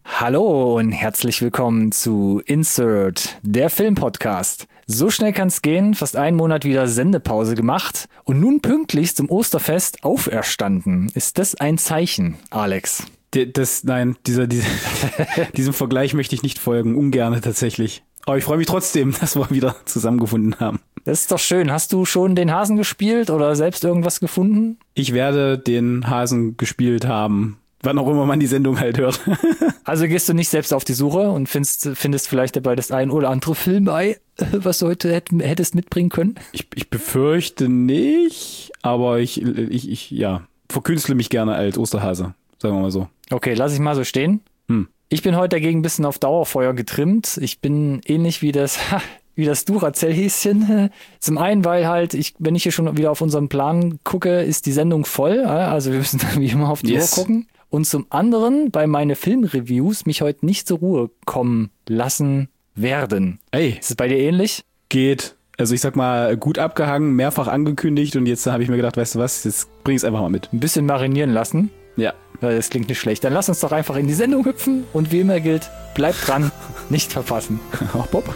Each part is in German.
Hallo und herzlich willkommen zu Insert, der Filmpodcast. So schnell kann's gehen, fast einen Monat wieder Sendepause gemacht und nun pünktlich zum Osterfest auferstanden. Ist das ein Zeichen, Alex? Diesem Vergleich möchte ich nicht folgen, ungerne tatsächlich. Aber ich freue mich trotzdem, dass wir wieder zusammengefunden haben. Das ist doch schön. Hast du schon den Hasen gespielt oder selbst irgendwas gefunden? Ich werde den Hasen gespielt haben, wann auch immer man die Sendung halt hört. Also gehst du nicht selbst auf die Suche und findest vielleicht dabei das ein oder andere Filmei, was du heute hättest mitbringen können? Ich befürchte nicht, aber ich verkünstle mich gerne als Osterhase, sagen wir mal so. Okay, lass ich mal so stehen. Ich bin heute dagegen ein bisschen auf Dauerfeuer getrimmt. Ich bin ähnlich wie das Duracell-Häschen. Zum einen, weil halt, wenn ich hier schon wieder auf unseren Plan gucke, ist die Sendung voll. Also wir müssen dann wie immer auf die Uhr gucken. Und zum anderen, bei meine Filmreviews mich heute nicht zur Ruhe kommen lassen werden. Ey. Ist es bei dir ähnlich? Geht. Also ich sag mal, gut abgehangen, mehrfach angekündigt und jetzt habe ich mir gedacht, weißt du was, jetzt bring es einfach mal mit. Ein bisschen marinieren lassen. Ja. Das klingt nicht schlecht. Dann lass uns doch einfach in die Sendung hüpfen und wie immer gilt, bleibt dran, nicht verpassen. Ach, Bob.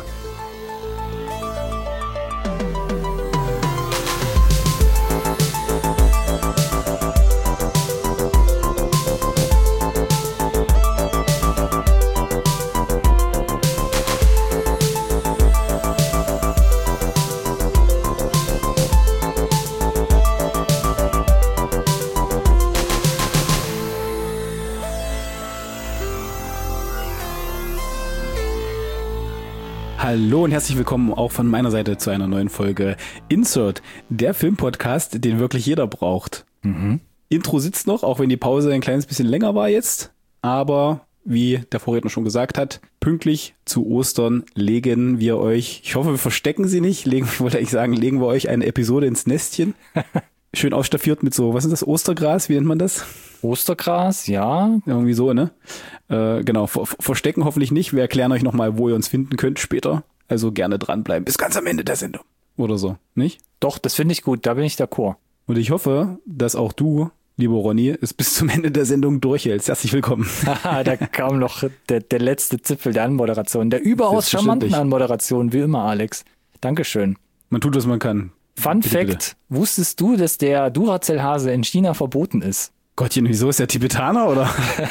Hallo und herzlich willkommen auch von meiner Seite zu einer neuen Folge Insert, der Filmpodcast, den wirklich jeder braucht. Intro sitzt noch, auch wenn die Pause ein kleines bisschen länger war jetzt, aber wie der Vorredner schon gesagt hat, pünktlich zu Ostern legen wir euch, ich hoffe wir verstecken sie nicht, legen wir euch eine Episode ins Nestchen. Schön ausstaffiert mit so, was ist das, Ostergras, wie nennt man das? Ostergras, ja. Irgendwie so, ne? Genau, verstecken hoffentlich nicht. Wir erklären euch nochmal, wo ihr uns finden könnt später. Also gerne dranbleiben. Bis ganz am Ende der Sendung. Oder so, nicht? Doch, das finde ich gut. Da bin ich d'accord. Und ich hoffe, dass auch du, lieber Ronny, es bis zum Ende der Sendung durchhältst. Herzlich willkommen. Da kam noch der letzte Zipfel der Anmoderation. Der überaus charmanten Anmoderation, wie immer, Alex. Dankeschön. Man tut, was man kann. Fun Fact, wusstest du, dass der Duracell-Hase in China verboten ist? Gottchen, wieso? Ist der Tibetaner, oder?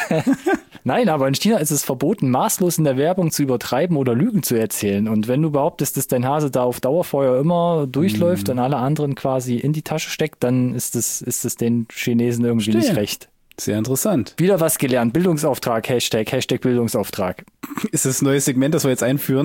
Nein, aber in China ist es verboten, maßlos in der Werbung zu übertreiben oder Lügen zu erzählen. Und wenn du behauptest, dass dein Hase da auf Dauerfeuer immer durchläuft und alle anderen quasi in die Tasche steckt, dann ist es den Chinesen irgendwie nicht recht. Sehr interessant. Wieder was gelernt. Bildungsauftrag, Hashtag Bildungsauftrag. Ist das ein neues Segment, das wir jetzt einführen?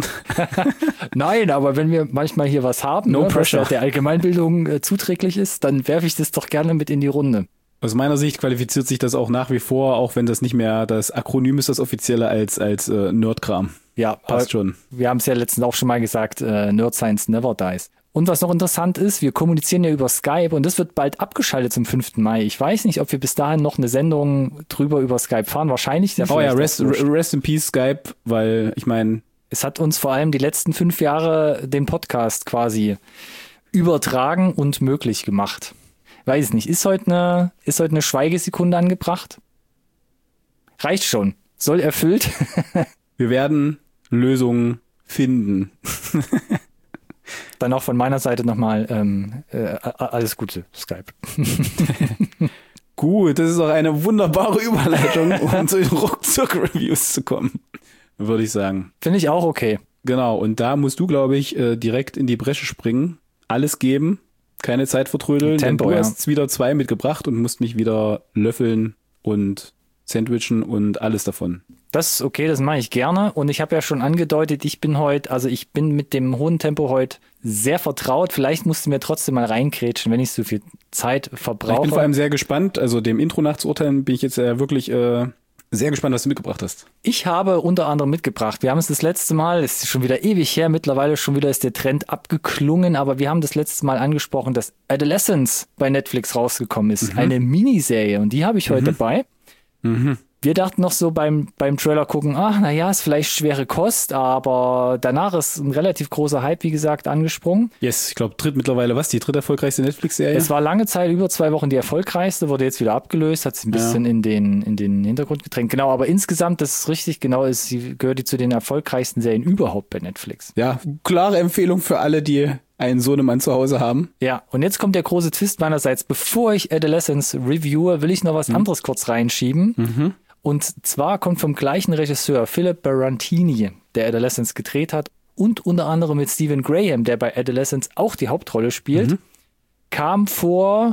Nein, aber wenn wir manchmal hier was haben, was der Allgemeinbildung zuträglich ist, dann werfe ich das doch gerne mit in die Runde. Aus meiner Sicht qualifiziert sich das auch nach wie vor, auch wenn das nicht mehr das Akronym ist, das offizielle, als Nerdkram. Ja, passt schon. Wir haben es ja letztens auch schon mal gesagt, Nerd Science never dies. Und was noch interessant ist, wir kommunizieren ja über Skype und das wird bald abgeschaltet zum 5. Mai. Ich weiß nicht, ob wir bis dahin noch eine Sendung drüber über Skype fahren. Wahrscheinlich. Oh ja, rest in peace Skype, weil ich meine... Es hat uns vor allem die letzten 5 Jahre den Podcast quasi übertragen und möglich gemacht. Weiß nicht, ist heute eine Schweigesekunde angebracht? Reicht schon. Soll erfüllt. Wir werden Lösungen finden. Dann auch von meiner Seite nochmal alles Gute, Skype. Gut, das ist auch eine wunderbare Überleitung, um zu den Ruckzuck-Reviews zu kommen, würde ich sagen. Finde ich auch okay. Genau, und da musst du, glaube ich, direkt in die Bresche springen, alles geben, keine Zeit vertrödeln. Tempo, du hast wieder 2 mitgebracht und musst mich wieder löffeln und sandwichen und alles davon. Das ist okay, das mache ich gerne. Und ich habe ja schon angedeutet, ich bin mit dem hohen Tempo heute sehr vertraut. Vielleicht musst du mir trotzdem mal reinkrätschen, wenn ich so viel Zeit verbrauche. Ich bin vor allem sehr gespannt. Also dem Intro nachzuurteilen, bin ich jetzt wirklich sehr gespannt, was du mitgebracht hast. Ich habe unter anderem mitgebracht, wir haben es das letzte Mal, es ist schon wieder ewig her, mittlerweile schon wieder ist der Trend abgeklungen, aber wir haben das letzte Mal angesprochen, dass Adolescence bei Netflix rausgekommen ist. Eine Miniserie und die habe ich heute dabei. Wir dachten noch so beim Trailer gucken, naja, ist vielleicht schwere Kost, aber danach ist ein relativ großer Hype, wie gesagt, angesprungen. Yes, ich glaube, mittlerweile die dritte erfolgreichste Netflix-Serie? Es war lange Zeit, über 2 Wochen die erfolgreichste, wurde jetzt wieder abgelöst, hat sich ein bisschen in den Hintergrund gedrängt. Genau, aber insgesamt, das ist richtig, genau, gehört die zu den erfolgreichsten Serien überhaupt bei Netflix. Ja, klare Empfehlung für alle, die einen Sohnemann zu Hause haben. Ja, und jetzt kommt der große Twist meinerseits. Bevor ich Adolescence reviewe, will ich noch was anderes kurz reinschieben. Und zwar kommt vom gleichen Regisseur, Philip Barantini, der Adolescence gedreht hat und unter anderem mit Stephen Graham, der bei Adolescence auch die Hauptrolle spielt, kam vor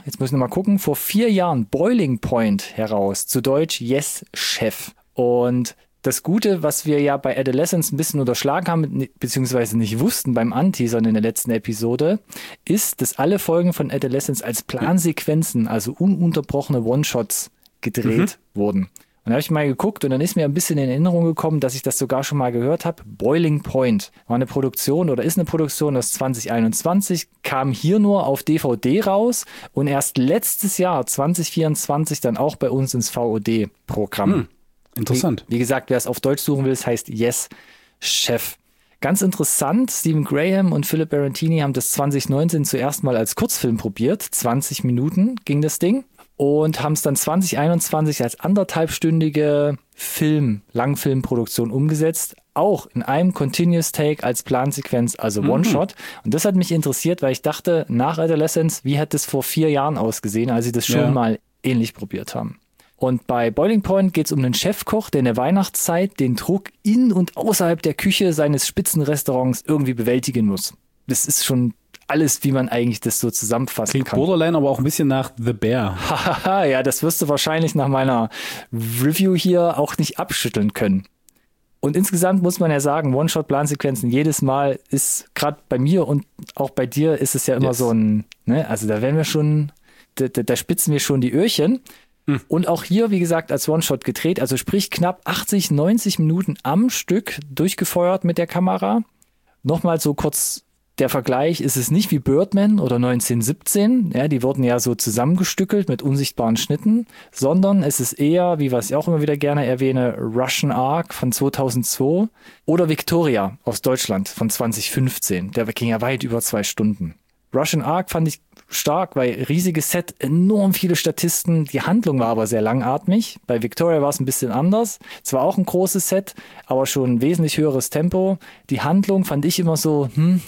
4 Jahren Boiling Point heraus, zu Deutsch Yes, Chef. Und das Gute, was wir ja bei Adolescence ein bisschen unterschlagen haben, beziehungsweise nicht wussten beim Anteasern in der letzten Episode, ist, dass alle Folgen von Adolescence als Plansequenzen, also ununterbrochene One-Shots gedreht wurden. Und da habe ich mal geguckt und dann ist mir ein bisschen in Erinnerung gekommen, dass ich das sogar schon mal gehört habe. Boiling Point war eine Produktion oder ist eine Produktion aus 2021, kam hier nur auf DVD raus und erst letztes Jahr, 2024, dann auch bei uns ins VOD-Programm. Interessant. Wie gesagt, wer es auf Deutsch suchen will, es heißt Yes, Chef. Ganz interessant, Stephen Graham und Philip Barantini haben das 2019 zuerst mal als Kurzfilm probiert. 20 Minuten ging das Ding. Und haben es dann 2021 als 1,5-stündige Langfilmproduktion umgesetzt. Auch in einem Continuous Take als Plansequenz, also One-Shot. Und das hat mich interessiert, weil ich dachte, nach Adolescence, wie hat das vor 4 Jahren ausgesehen, als sie das schon mal ähnlich probiert haben. Und bei Boiling Point geht es um einen Chefkoch, der in der Weihnachtszeit den Druck in und außerhalb der Küche seines Spitzenrestaurants irgendwie bewältigen muss. Das ist schon alles, wie man eigentlich das so zusammenfassen kann. Borderline, aber auch ein bisschen nach The Bear. Hahaha, ja, das wirst du wahrscheinlich nach meiner Review hier auch nicht abschütteln können. Und insgesamt muss man ja sagen, One-Shot-Plansequenzen jedes Mal ist, gerade bei mir und auch bei dir, ist es ja immer so ein, ne, also da werden wir schon, da spitzen wir schon die Öhrchen. Und auch hier, wie gesagt, als One-Shot gedreht, also sprich knapp 80, 90 Minuten am Stück durchgefeuert mit der Kamera. Nochmal so kurz der Vergleich, ist es nicht wie Birdman oder 1917, ja, die wurden ja so zusammengestückelt mit unsichtbaren Schnitten, sondern es ist eher, wie was ich auch immer wieder gerne erwähne, Russian Ark von 2002 oder Victoria aus Deutschland von 2015. Der ging ja weit über 2 Stunden. Russian Ark fand ich stark, weil riesiges Set, enorm viele Statisten, die Handlung war aber sehr langatmig. Bei Victoria war es ein bisschen anders. Zwar auch ein großes Set, aber schon ein wesentlich höheres Tempo. Die Handlung fand ich immer so,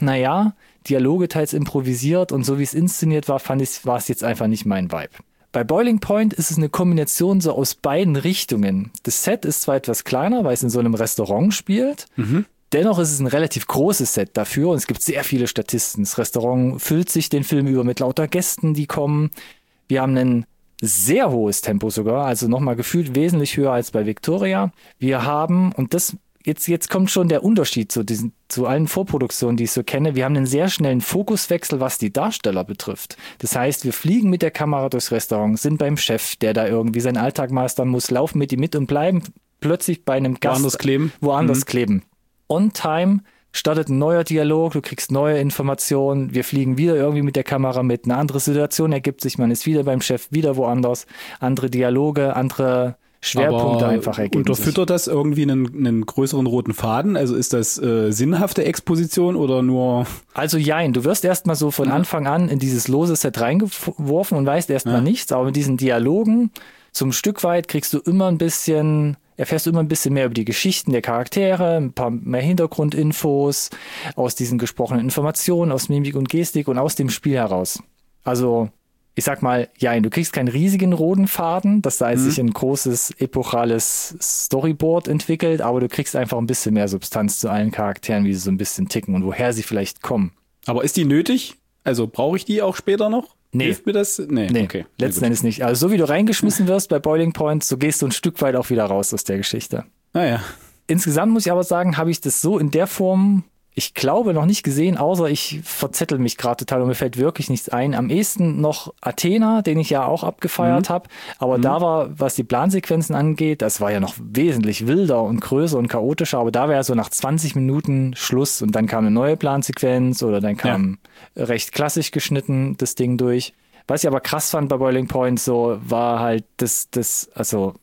Dialoge teils improvisiert und so wie es inszeniert war, war es jetzt einfach nicht mein Vibe. Bei Boiling Point ist es eine Kombination so aus beiden Richtungen. Das Set ist zwar etwas kleiner, weil es in so einem Restaurant spielt, dennoch ist es ein relativ großes Set dafür und es gibt sehr viele Statisten. Das Restaurant füllt sich den Film über mit lauter Gästen, die kommen. Wir haben ein sehr hohes Tempo sogar, also nochmal gefühlt wesentlich höher als bei Victoria. Wir haben, und das jetzt kommt schon der Unterschied zu allen Vorproduktionen, die ich so kenne, wir haben einen sehr schnellen Fokuswechsel, was die Darsteller betrifft. Das heißt, wir fliegen mit der Kamera durchs Restaurant, sind beim Chef, der da irgendwie seinen Alltag meistern muss, laufen mit ihm mit und bleiben plötzlich bei einem Gast woanders kleben. On time startet ein neuer Dialog, du kriegst neue Informationen, wir fliegen wieder irgendwie mit der Kamera mit, eine andere Situation ergibt sich, man ist wieder beim Chef, wieder woanders, andere Dialoge, andere Schwerpunkte einfach ergeben sich. Unterfüttert das irgendwie einen größeren roten Faden? Also ist das sinnhafte Exposition oder nur... Also jein, du wirst erstmal so von Anfang an in dieses lose Set reingeworfen und weißt erstmal nichts, aber mit diesen Dialogen zum Stück weit erfährst du immer ein bisschen mehr über die Geschichten der Charaktere, ein paar mehr Hintergrundinfos aus diesen gesprochenen Informationen, aus Mimik und Gestik und aus dem Spiel heraus. Also, ich sag mal, ja, du kriegst keinen riesigen roten Faden, dass da sich ein großes, epochales Storyboard entwickelt, aber du kriegst einfach ein bisschen mehr Substanz zu allen Charakteren, wie sie so ein bisschen ticken und woher sie vielleicht kommen. Aber ist die nötig? Also brauche ich die auch später noch? Nee. Hilft mir das? Nee. Okay. Letzten Endes nicht. Also so wie du reingeschmissen wirst bei Boiling Point, so gehst du ein Stück weit auch wieder raus aus der Geschichte. Naja. Insgesamt muss ich aber sagen, habe ich das so in der Form, ich glaube, noch nicht gesehen, außer ich verzettel mich gerade total und mir fällt wirklich nichts ein. Am ehesten noch Athena, den ich ja auch abgefeiert habe. Aber da war, was die Plansequenzen angeht, das war ja noch wesentlich wilder und größer und chaotischer. Aber da wäre so nach 20 Minuten Schluss und dann kam eine neue Plansequenz oder dann kam recht klassisch geschnitten das Ding durch. Was ich aber krass fand bei Boiling Point, so war halt also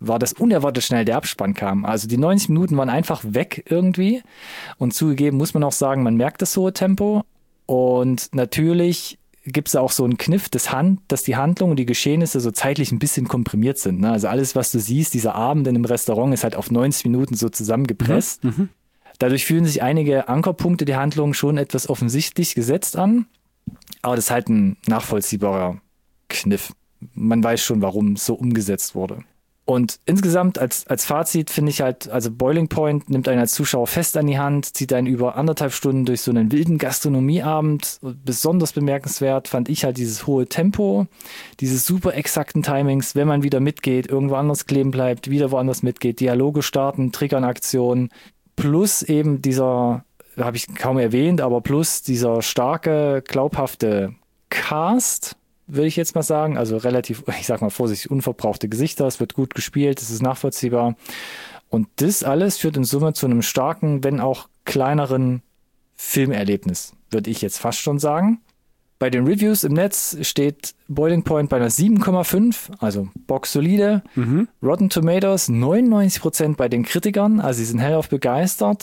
war, dass unerwartet schnell der Abspann kam. Also die 90 Minuten waren einfach weg irgendwie. Und zugegeben muss man auch sagen, man merkt das hohe Tempo. Und natürlich gibt es auch so einen Kniff, dass die Handlung und die Geschehnisse so zeitlich ein bisschen komprimiert sind. Ne? Also alles, was du siehst, dieser Abend in einem Restaurant, ist halt auf 90 Minuten so zusammengepresst. Dadurch fühlen sich einige Ankerpunkte der Handlung schon etwas offensichtlich gesetzt an. Aber das ist halt ein nachvollziehbarer Kniff. Man weiß schon, warum es so umgesetzt wurde. Und insgesamt als Fazit finde ich halt, also Boiling Point nimmt einen als Zuschauer fest an die Hand, zieht einen über 1,5 Stunden durch so einen wilden Gastronomieabend. Besonders bemerkenswert fand ich halt dieses hohe Tempo, diese super exakten Timings, wenn man wieder mitgeht, irgendwo anders kleben bleibt, wieder woanders mitgeht, Dialoge starten, triggern Aktionen, plus eben dieser, habe ich kaum erwähnt, aber plus dieser starke, glaubhafte Cast, würde ich jetzt mal sagen, also relativ, ich sag mal vorsichtig, unverbrauchte Gesichter, es wird gut gespielt, es ist nachvollziehbar und das alles führt in Summe zu einem starken, wenn auch kleineren Filmerlebnis, würde ich jetzt fast schon sagen. Bei den Reviews im Netz steht Boiling Point bei einer 7,5, also boxsolide. Rotten Tomatoes 99% bei den Kritikern, also sie sind hellauf begeistert,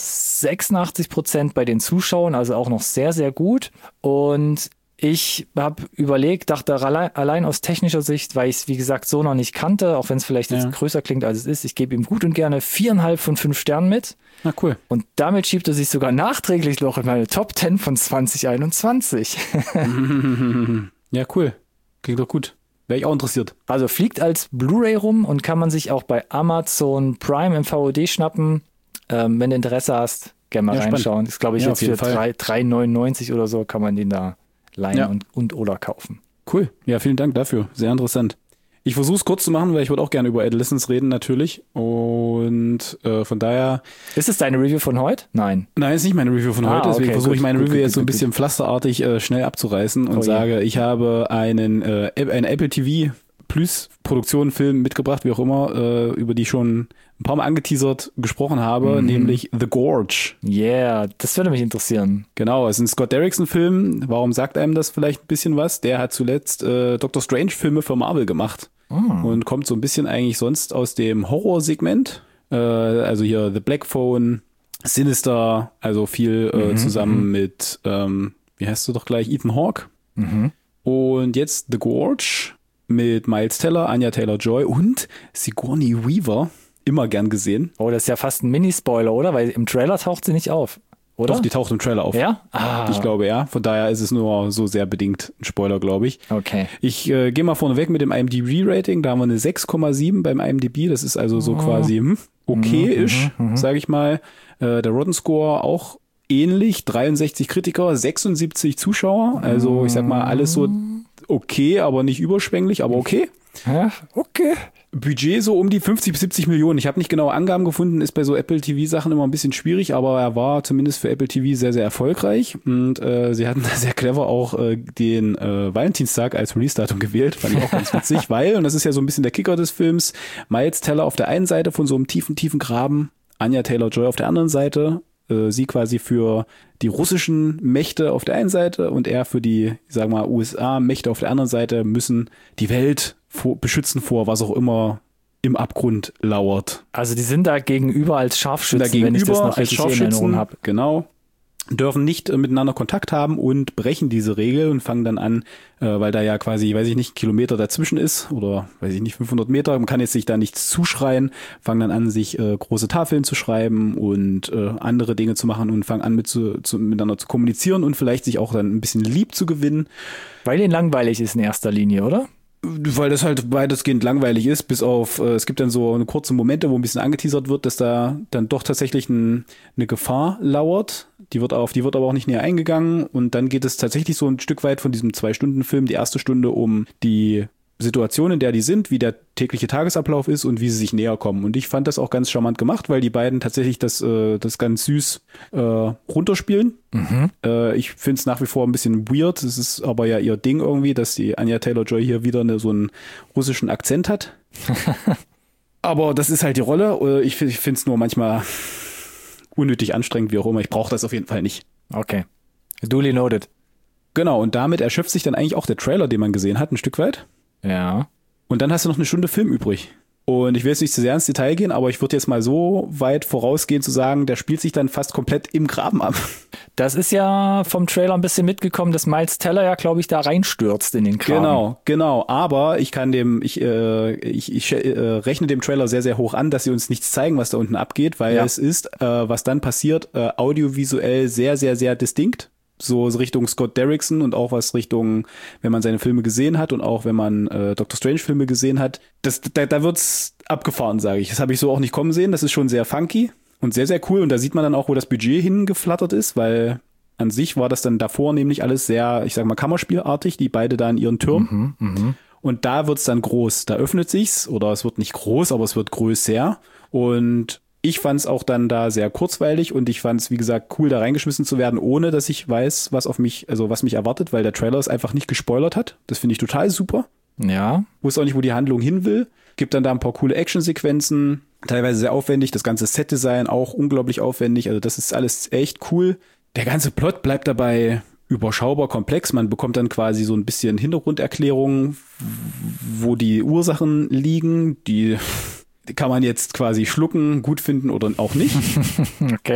86% bei den Zuschauern, also auch noch sehr, sehr gut. Und ich habe überlegt, dachte allein aus technischer Sicht, weil ich es wie gesagt so noch nicht kannte, auch wenn es vielleicht jetzt größer klingt als es ist, ich gebe ihm gut und gerne 4,5 von 5 Sternen mit. Na cool. Und damit schiebt er sich sogar nachträglich noch in meine Top 10 von 2021. Ja, cool. Klingt doch gut. Wäre ich auch interessiert. Also fliegt als Blu-ray rum und kann man sich auch bei Amazon Prime im VOD schnappen. Wenn du Interesse hast, gerne mal reinschauen. Spannend. Das glaube ich jetzt für 3,99 oder so kann man den da leihen und oder kaufen. Cool. Ja, vielen Dank dafür. Sehr interessant. Ich versuche es kurz zu machen, weil ich würde auch gerne über Adolescence reden natürlich. Und von daher... Ist es deine Review von heute? Nein. Nein, ist nicht meine Review von heute. Deswegen versuche ich meine Review jetzt so ein bisschen gut. pflasterartig schnell abzureißen und sage, ich habe einen Apple TV Plus Produktion, Film mitgebracht, wie auch immer, über die ich schon ein paar Mal angeteasert gesprochen habe, nämlich The Gorge. Yeah, das würde mich interessieren. Genau, es ist ein Scott Derrickson-Film. Warum sagt einem das vielleicht ein bisschen was? Der hat zuletzt Doctor Strange-Filme für Marvel gemacht und kommt so ein bisschen eigentlich sonst aus dem Horrorsegment. Also hier The Black Phone, Sinister, also viel zusammen mit, wie heißt du doch gleich, Ethan Hawke. Und jetzt The Gorge mit Miles Teller, Anya Taylor-Joy und Sigourney Weaver. Immer gern gesehen. Oh, das ist ja fast ein Mini-Spoiler, oder? Weil im Trailer taucht sie nicht auf, oder? Doch, die taucht im Trailer auf. Ja? Ich glaube, ja. Von daher ist es nur so sehr bedingt ein Spoiler, glaube ich. Okay. Ich gehe mal vorneweg mit dem IMDb-Rating. Da haben wir eine 6,7 beim IMDb. Das ist also so quasi okay-ish, sage ich mal. Der Rotten Score auch ähnlich. 63 Kritiker, 76 Zuschauer. Also ich sag mal, alles so okay, aber nicht überschwänglich, aber okay. Ja, okay. Budget so um die 50 bis 70 Millionen. Ich habe nicht genaue Angaben gefunden, ist bei so Apple TV-Sachen immer ein bisschen schwierig, aber er war zumindest für Apple TV sehr, sehr erfolgreich. Und sie hatten sehr clever auch den Valentinstag als Release-Datum gewählt. Fand ich auch ganz witzig, weil, und das ist ja so ein bisschen der Kicker des Films, Miles Teller auf der einen Seite von so einem tiefen, tiefen Graben, Anya Taylor-Joy auf der anderen Seite, sie quasi für die russischen Mächte auf der einen Seite und er für die, ich sag mal, USA-Mächte auf der anderen Seite müssen die Welt beschützen vor, was auch immer im Abgrund lauert. Also die sind da gegenüber als Scharfschützen, wenn ich das noch richtig in Erinnerung habe. Genau. Dürfen nicht miteinander Kontakt haben und brechen diese Regel und fangen dann an, weil da ja quasi, weiß ich nicht, Kilometer dazwischen ist oder, weiß ich nicht, 500 Meter, man kann jetzt sich da nichts zuschreien, fangen dann an, sich große Tafeln zu schreiben und andere Dinge zu machen und fangen an, miteinander zu kommunizieren und vielleicht sich auch dann ein bisschen lieb zu gewinnen. Weil denen langweilig ist in erster Linie, oder? Weil das halt weitestgehend langweilig ist, bis auf, es gibt dann so eine kurze Momente, wo ein bisschen angeteasert wird, dass da dann doch tatsächlich eine Gefahr lauert. Auf die wird aber auch nicht näher eingegangen. Und dann geht es tatsächlich so ein Stück weit von diesem 2-Stunden-Film, die erste Stunde, um die Situation, in der die sind, wie der tägliche Tagesablauf ist und wie sie sich näher kommen. Und ich fand das auch ganz charmant gemacht, weil die beiden tatsächlich das ganz süß runterspielen. Ich finde es nach wie vor ein bisschen weird. Es ist aber ja ihr Ding irgendwie, dass die Anya Taylor-Joy hier wieder so einen russischen Akzent hat. Aber das ist halt die Rolle. Ich finde es nur manchmal unnötig anstrengend, wie auch immer. Ich brauche das auf jeden Fall nicht. Okay. Duly noted. Genau, und damit erschöpft sich dann eigentlich auch der Trailer, den man gesehen hat, ein Stück weit. Ja. Und dann hast du noch eine Stunde Film übrig. Und ich will jetzt nicht zu sehr ins Detail gehen, aber ich würde jetzt mal so weit vorausgehen zu sagen, der spielt sich dann fast komplett im Graben ab. Das ist ja vom Trailer ein bisschen mitgekommen, dass Miles Teller ja, glaube ich, da reinstürzt in den Graben. Genau. Aber ich rechne dem Trailer sehr, sehr hoch an, dass sie uns nichts zeigen, was da unten abgeht, weil es ist, was dann passiert, audiovisuell sehr, sehr, sehr distinkt. So Richtung Scott Derrickson und auch was Richtung, wenn man seine Filme gesehen hat und auch wenn man Doctor Strange Filme gesehen hat, da wird's abgefahren, sage ich. Das habe ich so auch nicht kommen sehen. Das ist schon sehr funky und sehr, sehr cool. Und da sieht man dann auch, wo das Budget hingeflattert ist, weil an sich war das dann davor nämlich alles sehr, ich sag mal, Kammerspielartig, die beide da in ihren Türmen. Und da wird's dann groß. Da öffnet sich's, oder es wird nicht groß, aber es wird größer. Und ich fand es auch dann da sehr kurzweilig und ich fand es, wie gesagt, cool, da reingeschmissen zu werden, ohne dass ich weiß, was mich erwartet, weil der Trailer es einfach nicht gespoilert hat. Das finde ich total super. Ja. Wusste auch nicht, wo die Handlung hin will. Gibt dann da ein paar coole Actionsequenzen, teilweise sehr aufwendig. Das ganze Setdesign auch unglaublich aufwendig. Also das ist alles echt cool. Der ganze Plot bleibt dabei überschaubar komplex. Man bekommt dann quasi so ein bisschen Hintergrunderklärung, wo die Ursachen liegen, die kann man jetzt quasi schlucken, gut finden oder auch nicht. Okay.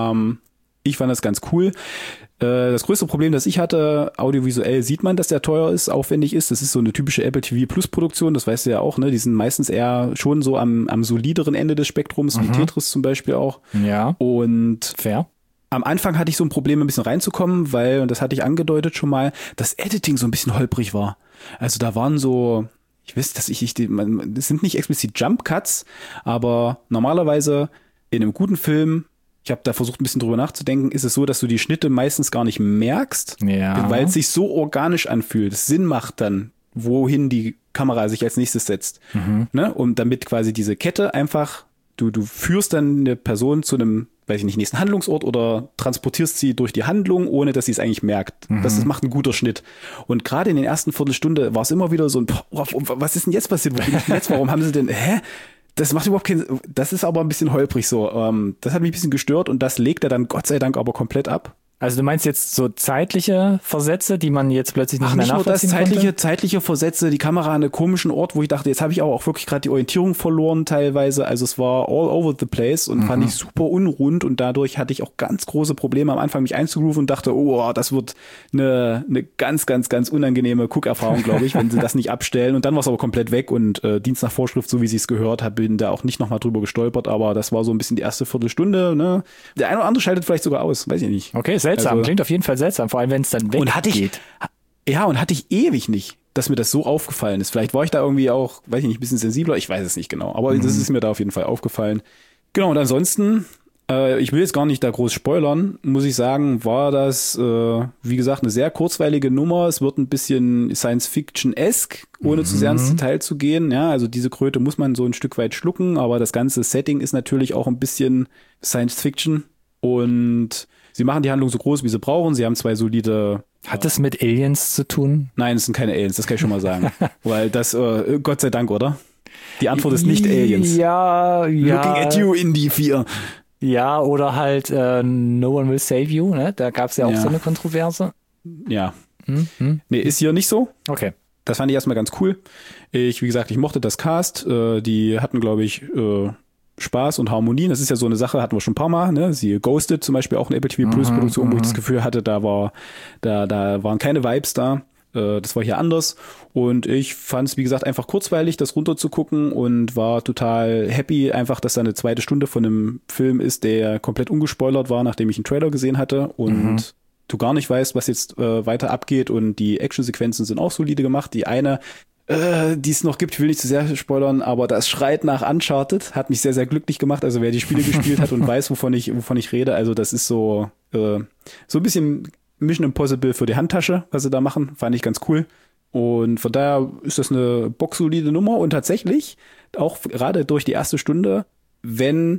Ich fand das ganz cool. Das größte Problem, das ich hatte, audiovisuell sieht man, dass der teuer ist, aufwendig ist. Das ist so eine typische Apple TV Plus Produktion, das weißt du ja auch, ne? Die sind meistens eher schon so am solideren Ende des Spektrums, wie Tetris zum Beispiel auch. Ja. Und fair. Am Anfang hatte ich so ein Problem, ein bisschen reinzukommen, weil, und das hatte ich angedeutet schon mal, das Editing so ein bisschen holprig war. Also da waren so, ich weiß, das sind nicht explizit Jump Cuts, aber normalerweise in einem guten Film, ich habe da versucht ein bisschen drüber nachzudenken, ist es so, dass du die Schnitte meistens gar nicht merkst, weil es sich so organisch anfühlt. Es Sinn macht dann, wohin die Kamera sich als nächstes setzt. Ne? Und damit quasi diese Kette einfach, du führst dann eine Person zu einem, weiß ich nicht, nächsten Handlungsort oder transportierst sie durch die Handlung, ohne dass sie es eigentlich merkt. Das macht ein guter Schnitt. Und gerade in den ersten Viertelstunde war es immer wieder so ein, was ist denn jetzt passiert? Wo bin ich denn jetzt? Warum haben sie denn, Das macht überhaupt keinen, das ist aber ein bisschen holprig so. Das hat mich ein bisschen gestört und das legt er dann Gott sei Dank aber komplett ab. Also du meinst jetzt so zeitliche Versätze, die man jetzt plötzlich nicht mehr nachvollziehen konnte? Nicht nur das, zeitliche Versätze, die Kamera an einem komischen Ort, wo ich dachte, jetzt habe ich aber auch wirklich gerade die Orientierung verloren teilweise. Also es war all over the place und fand ich super unrund und dadurch hatte ich auch ganz große Probleme am Anfang mich einzugrooven und dachte, oh, das wird eine ganz, ganz, ganz unangenehme Guckerfahrung, glaube ich, wenn sie das nicht abstellen. Und dann war es aber komplett weg und Dienst nach Vorschrift, so wie sie es gehört habe, bin da auch nicht nochmal drüber gestolpert, aber das war so ein bisschen die erste Viertelstunde. Ne? Der eine oder andere schaltet vielleicht sogar aus, weiß ich nicht. Okay, seltsam. Also, klingt auf jeden Fall seltsam, vor allem wenn es dann weggeht. Und hatte ich ewig nicht, dass mir das so aufgefallen ist. Vielleicht war ich da irgendwie auch, weiß ich nicht, ein bisschen sensibler, ich weiß es nicht genau, aber das ist mir da auf jeden Fall aufgefallen. Genau, und ansonsten, ich will jetzt gar nicht da groß spoilern, muss ich sagen, war das, wie gesagt, eine sehr kurzweilige Nummer. Es wird ein bisschen Science-Fiction-esque, ohne zu sehr ins Detail zu gehen. Ja, also diese Kröte muss man so ein Stück weit schlucken, aber das ganze Setting ist natürlich auch ein bisschen Science-Fiction und sie machen die Handlung so groß, wie sie brauchen. Sie haben zwei solide... Hat das mit Aliens zu tun? Nein, es sind keine Aliens, das kann ich schon mal sagen. Weil das, Gott sei Dank, oder? Die Antwort ist nicht Aliens. Ja. Looking at you, Indie 4. Ja, oder halt No One Will Save You, ne? Da gab es ja auch so eine Kontroverse. Ja. Nee, ist hier nicht so. Okay. Das fand ich erstmal ganz cool. Wie gesagt, ich mochte das Cast. Die hatten, glaube ich, Spaß und Harmonien. Das ist ja so eine Sache, hatten wir schon ein paar Mal, ne? Sie Ghosted zum Beispiel auch eine Apple TV Plus Produktion, wo ich das Gefühl hatte, da waren keine Vibes da. Das war hier anders. Und ich fand es, wie gesagt, einfach kurzweilig, das runter zu gucken und war total happy, einfach, dass da eine zweite Stunde von einem Film ist, der komplett ungespoilert war, nachdem ich einen Trailer gesehen hatte und du gar nicht weißt, was jetzt weiter abgeht und die Actionsequenzen sind auch solide gemacht. Die eine die es noch gibt, ich will nicht zu sehr spoilern, aber das schreit nach Uncharted, hat mich sehr, sehr glücklich gemacht. Also wer die Spiele gespielt hat und weiß, wovon ich rede, also das ist so ein bisschen Mission Impossible für die Handtasche, was sie da machen, fand ich ganz cool. Und von daher ist das eine boxsolide Nummer und tatsächlich auch gerade durch die erste Stunde, wenn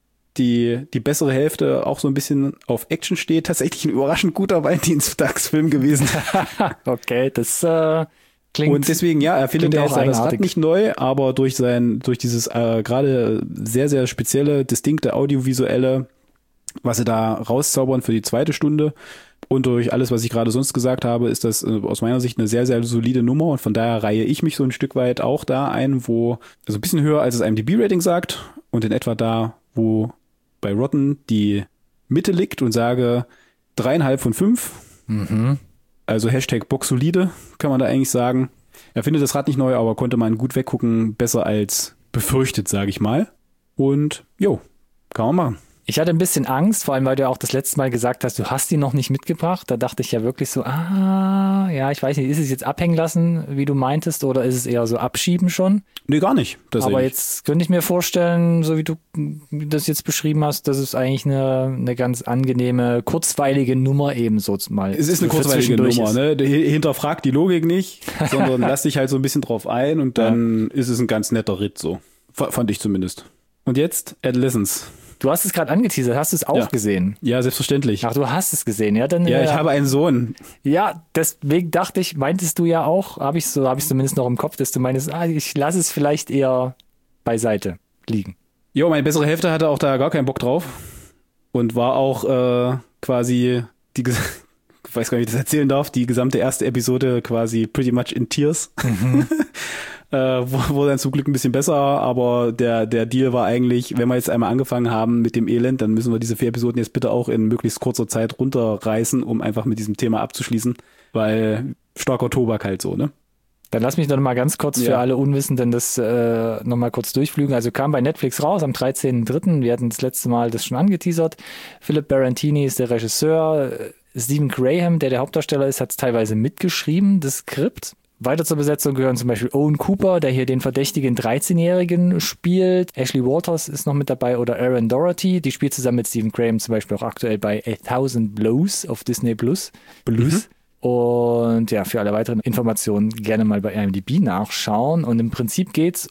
die bessere Hälfte auch so ein bisschen auf Action steht, tatsächlich ein überraschend guter Valentinstagsfilm gewesen. Okay, das klingt. Und deswegen, ja, er findet ja das Rad nicht neu, aber durch dieses gerade sehr, sehr spezielle, distinkte audiovisuelle, was sie da rauszaubern für die zweite Stunde, Und durch alles, was ich gerade sonst gesagt habe, ist das aus meiner Sicht eine sehr, sehr solide Nummer. Und von daher reihe ich mich so ein Stück weit auch da ein, wo, also ein bisschen höher als das IMDb-Rating sagt und in etwa da, wo bei Rotten die Mitte liegt und sage 3,5 von 5. Also Hashtag Boxsolide, kann man da eigentlich sagen. Er findet das Rad nicht neu, aber konnte man gut weggucken, besser als befürchtet, sage ich mal. Und jo, kann man machen. Ich hatte ein bisschen Angst, vor allem, weil du ja auch das letzte Mal gesagt hast, du hast ihn noch nicht mitgebracht. Da dachte ich ja wirklich so, ja, ich weiß nicht, ist es jetzt abhängen lassen, wie du meintest, oder ist es eher so abschieben schon? Nee, gar nicht. Aber jetzt könnte ich mir vorstellen, so wie du das jetzt beschrieben hast, dass es eigentlich eine ganz angenehme, kurzweilige Nummer eben so mal. Es ist eine kurzweilige Nummer, ne? Hinterfragt die Logik nicht, sondern lass dich halt so ein bisschen drauf ein und dann ist es ein ganz netter Ritt so. Fand ich zumindest. Und jetzt Adolescence. Du hast es gerade angeteasert, hast du es auch gesehen? Ja, selbstverständlich. Ach, du hast es gesehen, ja? Dann, ja, ich habe einen Sohn. Ja, deswegen dachte ich, meintest du ja auch, habe ich zumindest noch im Kopf, dass du meinst, ich lasse es vielleicht eher beiseite liegen. Jo, meine bessere Hälfte hatte auch da gar keinen Bock drauf und war auch quasi ich weiß gar nicht, wie ich das erzählen darf, die gesamte erste Episode quasi pretty much in tears. Wurde dann zum Glück ein bisschen besser, aber der Deal war eigentlich, wenn wir jetzt einmal angefangen haben mit dem Elend, dann müssen wir diese 4 Episoden jetzt bitte auch in möglichst kurzer Zeit runterreißen, um einfach mit diesem Thema abzuschließen, weil starker Tobak halt so, ne? Dann lass mich noch mal ganz kurz für alle Unwissenden das noch mal kurz durchflügen. Also kam bei Netflix raus am 13.03. Wir hatten das letzte Mal das schon angeteasert. Philip Barantini ist der Regisseur. Stephen Graham, der Hauptdarsteller ist, hat es teilweise mitgeschrieben, das Skript. Weiter zur Besetzung gehören zum Beispiel Owen Cooper, der hier den verdächtigen 13-Jährigen spielt. Ashley Walters ist noch mit dabei oder Aaron Doherty. Die spielt zusammen mit Stephen Graham zum Beispiel auch aktuell bei 1000 Blows auf Disney Plus. Und ja, für alle weiteren Informationen gerne mal bei IMDb nachschauen. Und im Prinzip es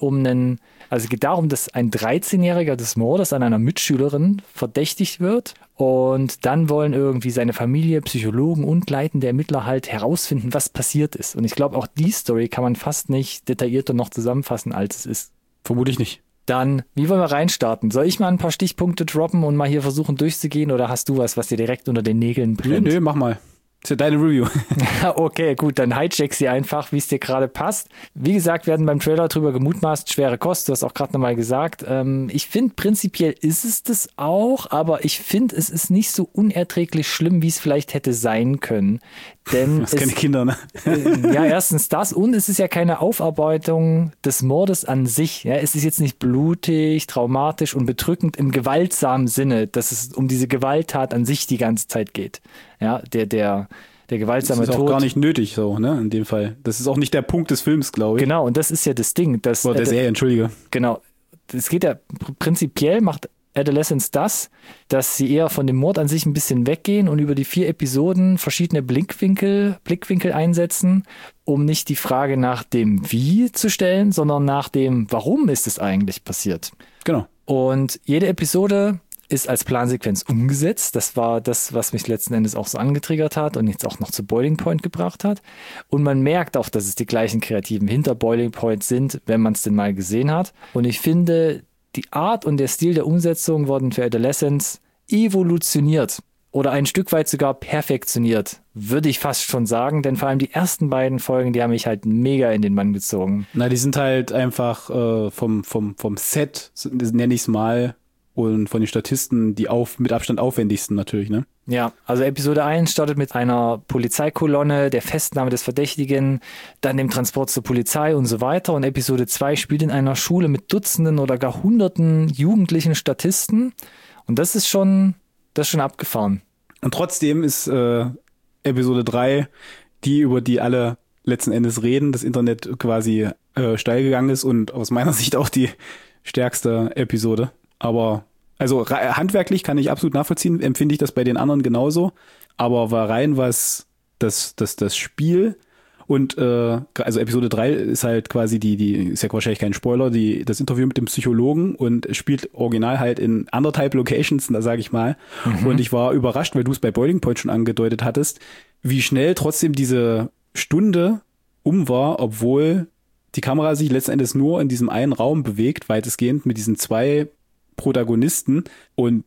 geht darum, dass ein 13-Jähriger des Mordes an einer Mitschülerin verdächtigt wird. Und dann wollen irgendwie seine Familie, Psychologen und leitende Ermittler halt herausfinden, was passiert ist. Und ich glaube, auch die Story kann man fast nicht detaillierter noch zusammenfassen, als es ist. Vermutlich nicht. Dann, wie wollen wir reinstarten? Soll ich mal ein paar Stichpunkte droppen und mal hier versuchen durchzugehen? Oder hast du was dir direkt unter den Nägeln brennt? Nö, mach mal. Ist ja deine Review. Okay, gut, dann hijack sie einfach, wie es dir gerade passt. Wie gesagt, wir hatten beim Trailer drüber gemutmaßt, schwere Kost, du hast auch gerade nochmal gesagt. Ich finde, prinzipiell ist es das auch, aber ich finde, es ist nicht so unerträglich schlimm, wie es vielleicht hätte sein können. Denn du hast keine Kinder, ne? Ja, erstens das und es ist ja keine Aufarbeitung des Mordes an sich. Ja, es ist jetzt nicht blutig, traumatisch und bedrückend im gewaltsamen Sinne, dass es um diese Gewalttat an sich die ganze Zeit geht. Ja, der gewaltsame Tod. Das ist auch gar nicht nötig so, ne, in dem Fall. Das ist auch nicht der Punkt des Films, glaube ich. Genau, und das ist ja das Ding. Oder der Serie, entschuldige. Genau. Es geht ja prinzipiell, macht Adolescence dass sie eher von dem Mord an sich ein bisschen weggehen und über die 4 Episoden verschiedene Blickwinkel einsetzen, um nicht die Frage nach dem Wie zu stellen, sondern nach dem Warum ist es eigentlich passiert. Genau. Und jede Episode ist als Plansequenz umgesetzt. Das war das, was mich letzten Endes auch so angetriggert hat und jetzt auch noch zu Boiling Point gebracht hat. Und man merkt auch, dass es die gleichen Kreativen hinter Boiling Point sind, wenn man es denn mal gesehen hat. Und ich finde, die Art und der Stil der Umsetzung wurden für Adolescence evolutioniert oder ein Stück weit sogar perfektioniert, würde ich fast schon sagen, denn vor allem die ersten beiden Folgen, die haben mich halt mega in den Bann gezogen. Na, die sind halt einfach vom Set, nenne ich es mal, und von den Statisten die mit Abstand aufwendigsten natürlich, ne? Ja, also Episode 1 startet mit einer Polizeikolonne, der Festnahme des Verdächtigen, dann dem Transport zur Polizei und so weiter. Und Episode 2 spielt in einer Schule mit Dutzenden oder gar Hunderten jugendlichen Statisten. Und das ist schon abgefahren. Und trotzdem ist Episode 3 die, über die alle letzten Endes reden, das Internet quasi steil gegangen ist und aus meiner Sicht auch die stärkste Episode. Aber also handwerklich kann ich absolut nachvollziehen, empfinde ich das bei den anderen genauso. Aber war rein was das Spiel und also Episode 3 ist halt quasi die ist ja wahrscheinlich kein Spoiler, das Interview mit dem Psychologen und spielt original halt in 1,5 Locations, da sage ich mal. Und ich war überrascht, weil du es bei Boiling Point schon angedeutet hattest, wie schnell trotzdem diese Stunde war, obwohl die Kamera sich letzten Endes nur in diesem einen Raum bewegt, weitestgehend mit diesen 2 Protagonisten und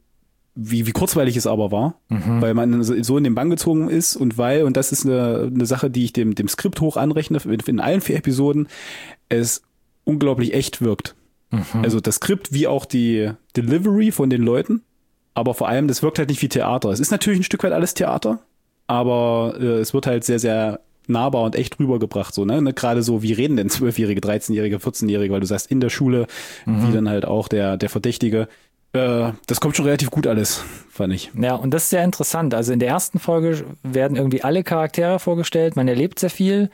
wie kurzweilig es aber war, weil man so in den Bann gezogen ist und das ist eine Sache, die ich dem Skript hoch anrechne, in allen 4 Episoden, es unglaublich echt wirkt. Also das Skript wie auch die Delivery von den Leuten, aber vor allem, das wirkt halt nicht wie Theater. Es ist natürlich ein Stück weit alles Theater, aber es wird halt sehr, sehr nahbar und echt rübergebracht, so, ne? Gerade so, wie reden denn 12-Jährige, 13-Jährige, 14-Jährige, weil du sagst, in der Schule, wie dann halt auch der Verdächtige. Das kommt schon relativ gut alles, fand ich. Ja, und das ist sehr interessant. Also in der ersten Folge werden irgendwie alle Charaktere vorgestellt, man erlebt sehr viel.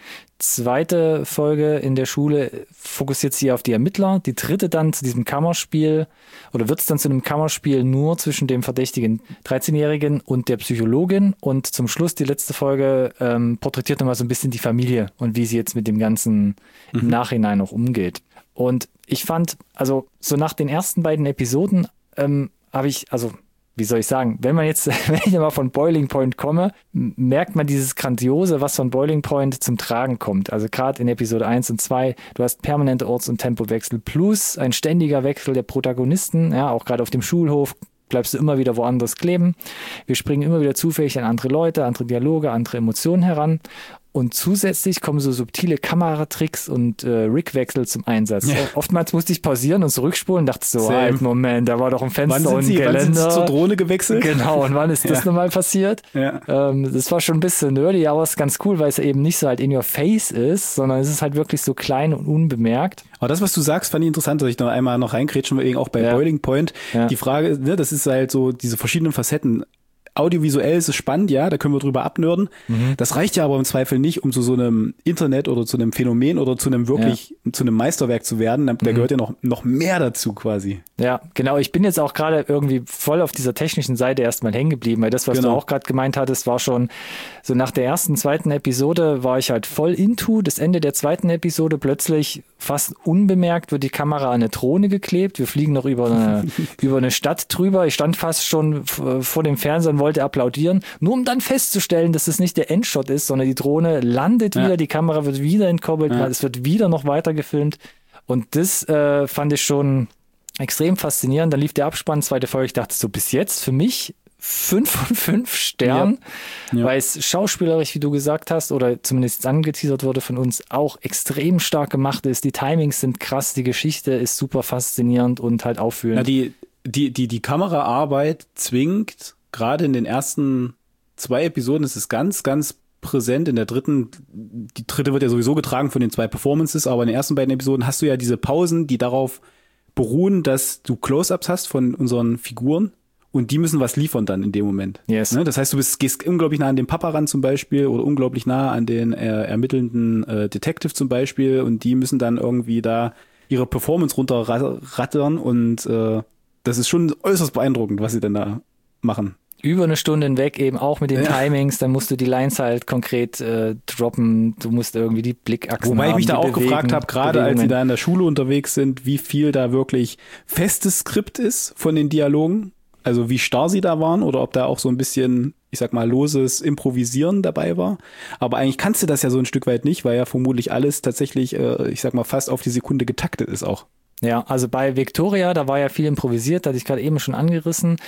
Zweite Folge in der Schule fokussiert sich auf die Ermittler. Die dritte dann zu diesem Kammerspiel, oder wird es dann zu einem Kammerspiel nur zwischen dem verdächtigen 13-Jährigen und der Psychologin. Und zum Schluss, die letzte Folge, porträtiert nochmal so ein bisschen die Familie und wie sie jetzt mit dem Ganzen im Nachhinein noch umgeht. Und ich fand, also so nach den ersten beiden Episoden habe ich, also wie soll ich sagen, wenn ich mal von Boiling Point komme, merkt man dieses Grandiose, was von Boiling Point zum Tragen kommt. Also gerade in Episode 1 und 2, du hast permanente Orts- und Tempowechsel plus ein ständiger Wechsel der Protagonisten, ja, auch gerade auf dem Schulhof bleibst du immer wieder woanders kleben. Wir springen immer wieder zufällig an andere Leute, andere Dialoge, andere Emotionen heran. Und zusätzlich kommen so subtile Kameratricks und Rigwechsel zum Einsatz. Ja. Oftmals musste ich pausieren und zurückspulen und dachte so, halt, Moment, da war doch ein Fenster und ein Geländer. Wann sind sie zur Drohne gewechselt? Genau, und wann ist das nochmal passiert? Ja. Das war schon ein bisschen nerdy, aber es ist ganz cool, weil es eben nicht so halt in your face ist, sondern es ist halt wirklich so klein und unbemerkt. Aber das, was du sagst, fand ich interessant, dass ich noch einmal reinkrätschen will, auch bei Boiling Point. Ja. Die Frage, ne, das ist halt so diese verschiedenen Facetten. Audiovisuell ist es spannend, ja, da können wir drüber abnörden. Das reicht ja aber im Zweifel nicht, um zu so einem Internet oder zu einem Phänomen oder zu einem zu einem Meisterwerk zu werden. Da gehört ja noch mehr dazu quasi. Ja, genau. Ich bin jetzt auch gerade irgendwie voll auf dieser technischen Seite erstmal hängen geblieben, weil das, was du auch gerade gemeint hattest, war schon so nach der ersten, zweiten Episode war ich halt voll into. Das Ende der zweiten Episode plötzlich fast unbemerkt wird die Kamera an eine Drohne geklebt. Wir fliegen noch über eine Stadt drüber. Ich stand fast schon vor dem Fernseher und wollte applaudieren, nur um dann festzustellen, dass es nicht der Endshot ist, sondern die Drohne landet wieder, die Kamera wird wieder entkoppelt, es wird wieder noch weiter gefilmt. Und das fand ich schon extrem faszinierend. Dann lief der Abspann, zweite Folge. Ich dachte so, bis jetzt für mich 5 von 5 Sternen, weil es schauspielerisch, wie du gesagt hast, oder zumindest angeteasert wurde von uns, auch extrem stark gemacht ist. Die Timings sind krass, die Geschichte ist super faszinierend und halt aufführend. Ja, die Kameraarbeit zwingt, gerade in den ersten 2 Episoden ist es ganz, ganz präsent. In der dritten, die dritte wird ja sowieso getragen von den 2 Performances, aber in den ersten beiden Episoden hast du ja diese Pausen, die darauf beruhen, dass du Close-Ups hast von unseren Figuren und die müssen was liefern dann in dem Moment. Yes. Ne? Das heißt, gehst unglaublich nah an den Papa ran zum Beispiel oder unglaublich nah an den ermittelnden Detective zum Beispiel und die müssen dann irgendwie da ihre Performance runterrattern und das ist schon äußerst beeindruckend, was sie denn da machen. Über eine Stunde hinweg eben auch mit den Timings, dann musst du die Lines halt konkret droppen, du musst irgendwie die Blickachsen haben. Wobei ich mich da auch gefragt habe, gerade als sie da in der Schule unterwegs sind, wie viel da wirklich festes Skript ist von den Dialogen, also wie starr sie da waren oder ob da auch so ein bisschen, ich sag mal, loses Improvisieren dabei war. Aber eigentlich kannst du das ja so ein Stück weit nicht, weil ja vermutlich alles tatsächlich, ich sag mal, fast auf die Sekunde getaktet ist auch. Ja, also bei Victoria, da war ja viel improvisiert, da hatte ich gerade eben schon angerissen.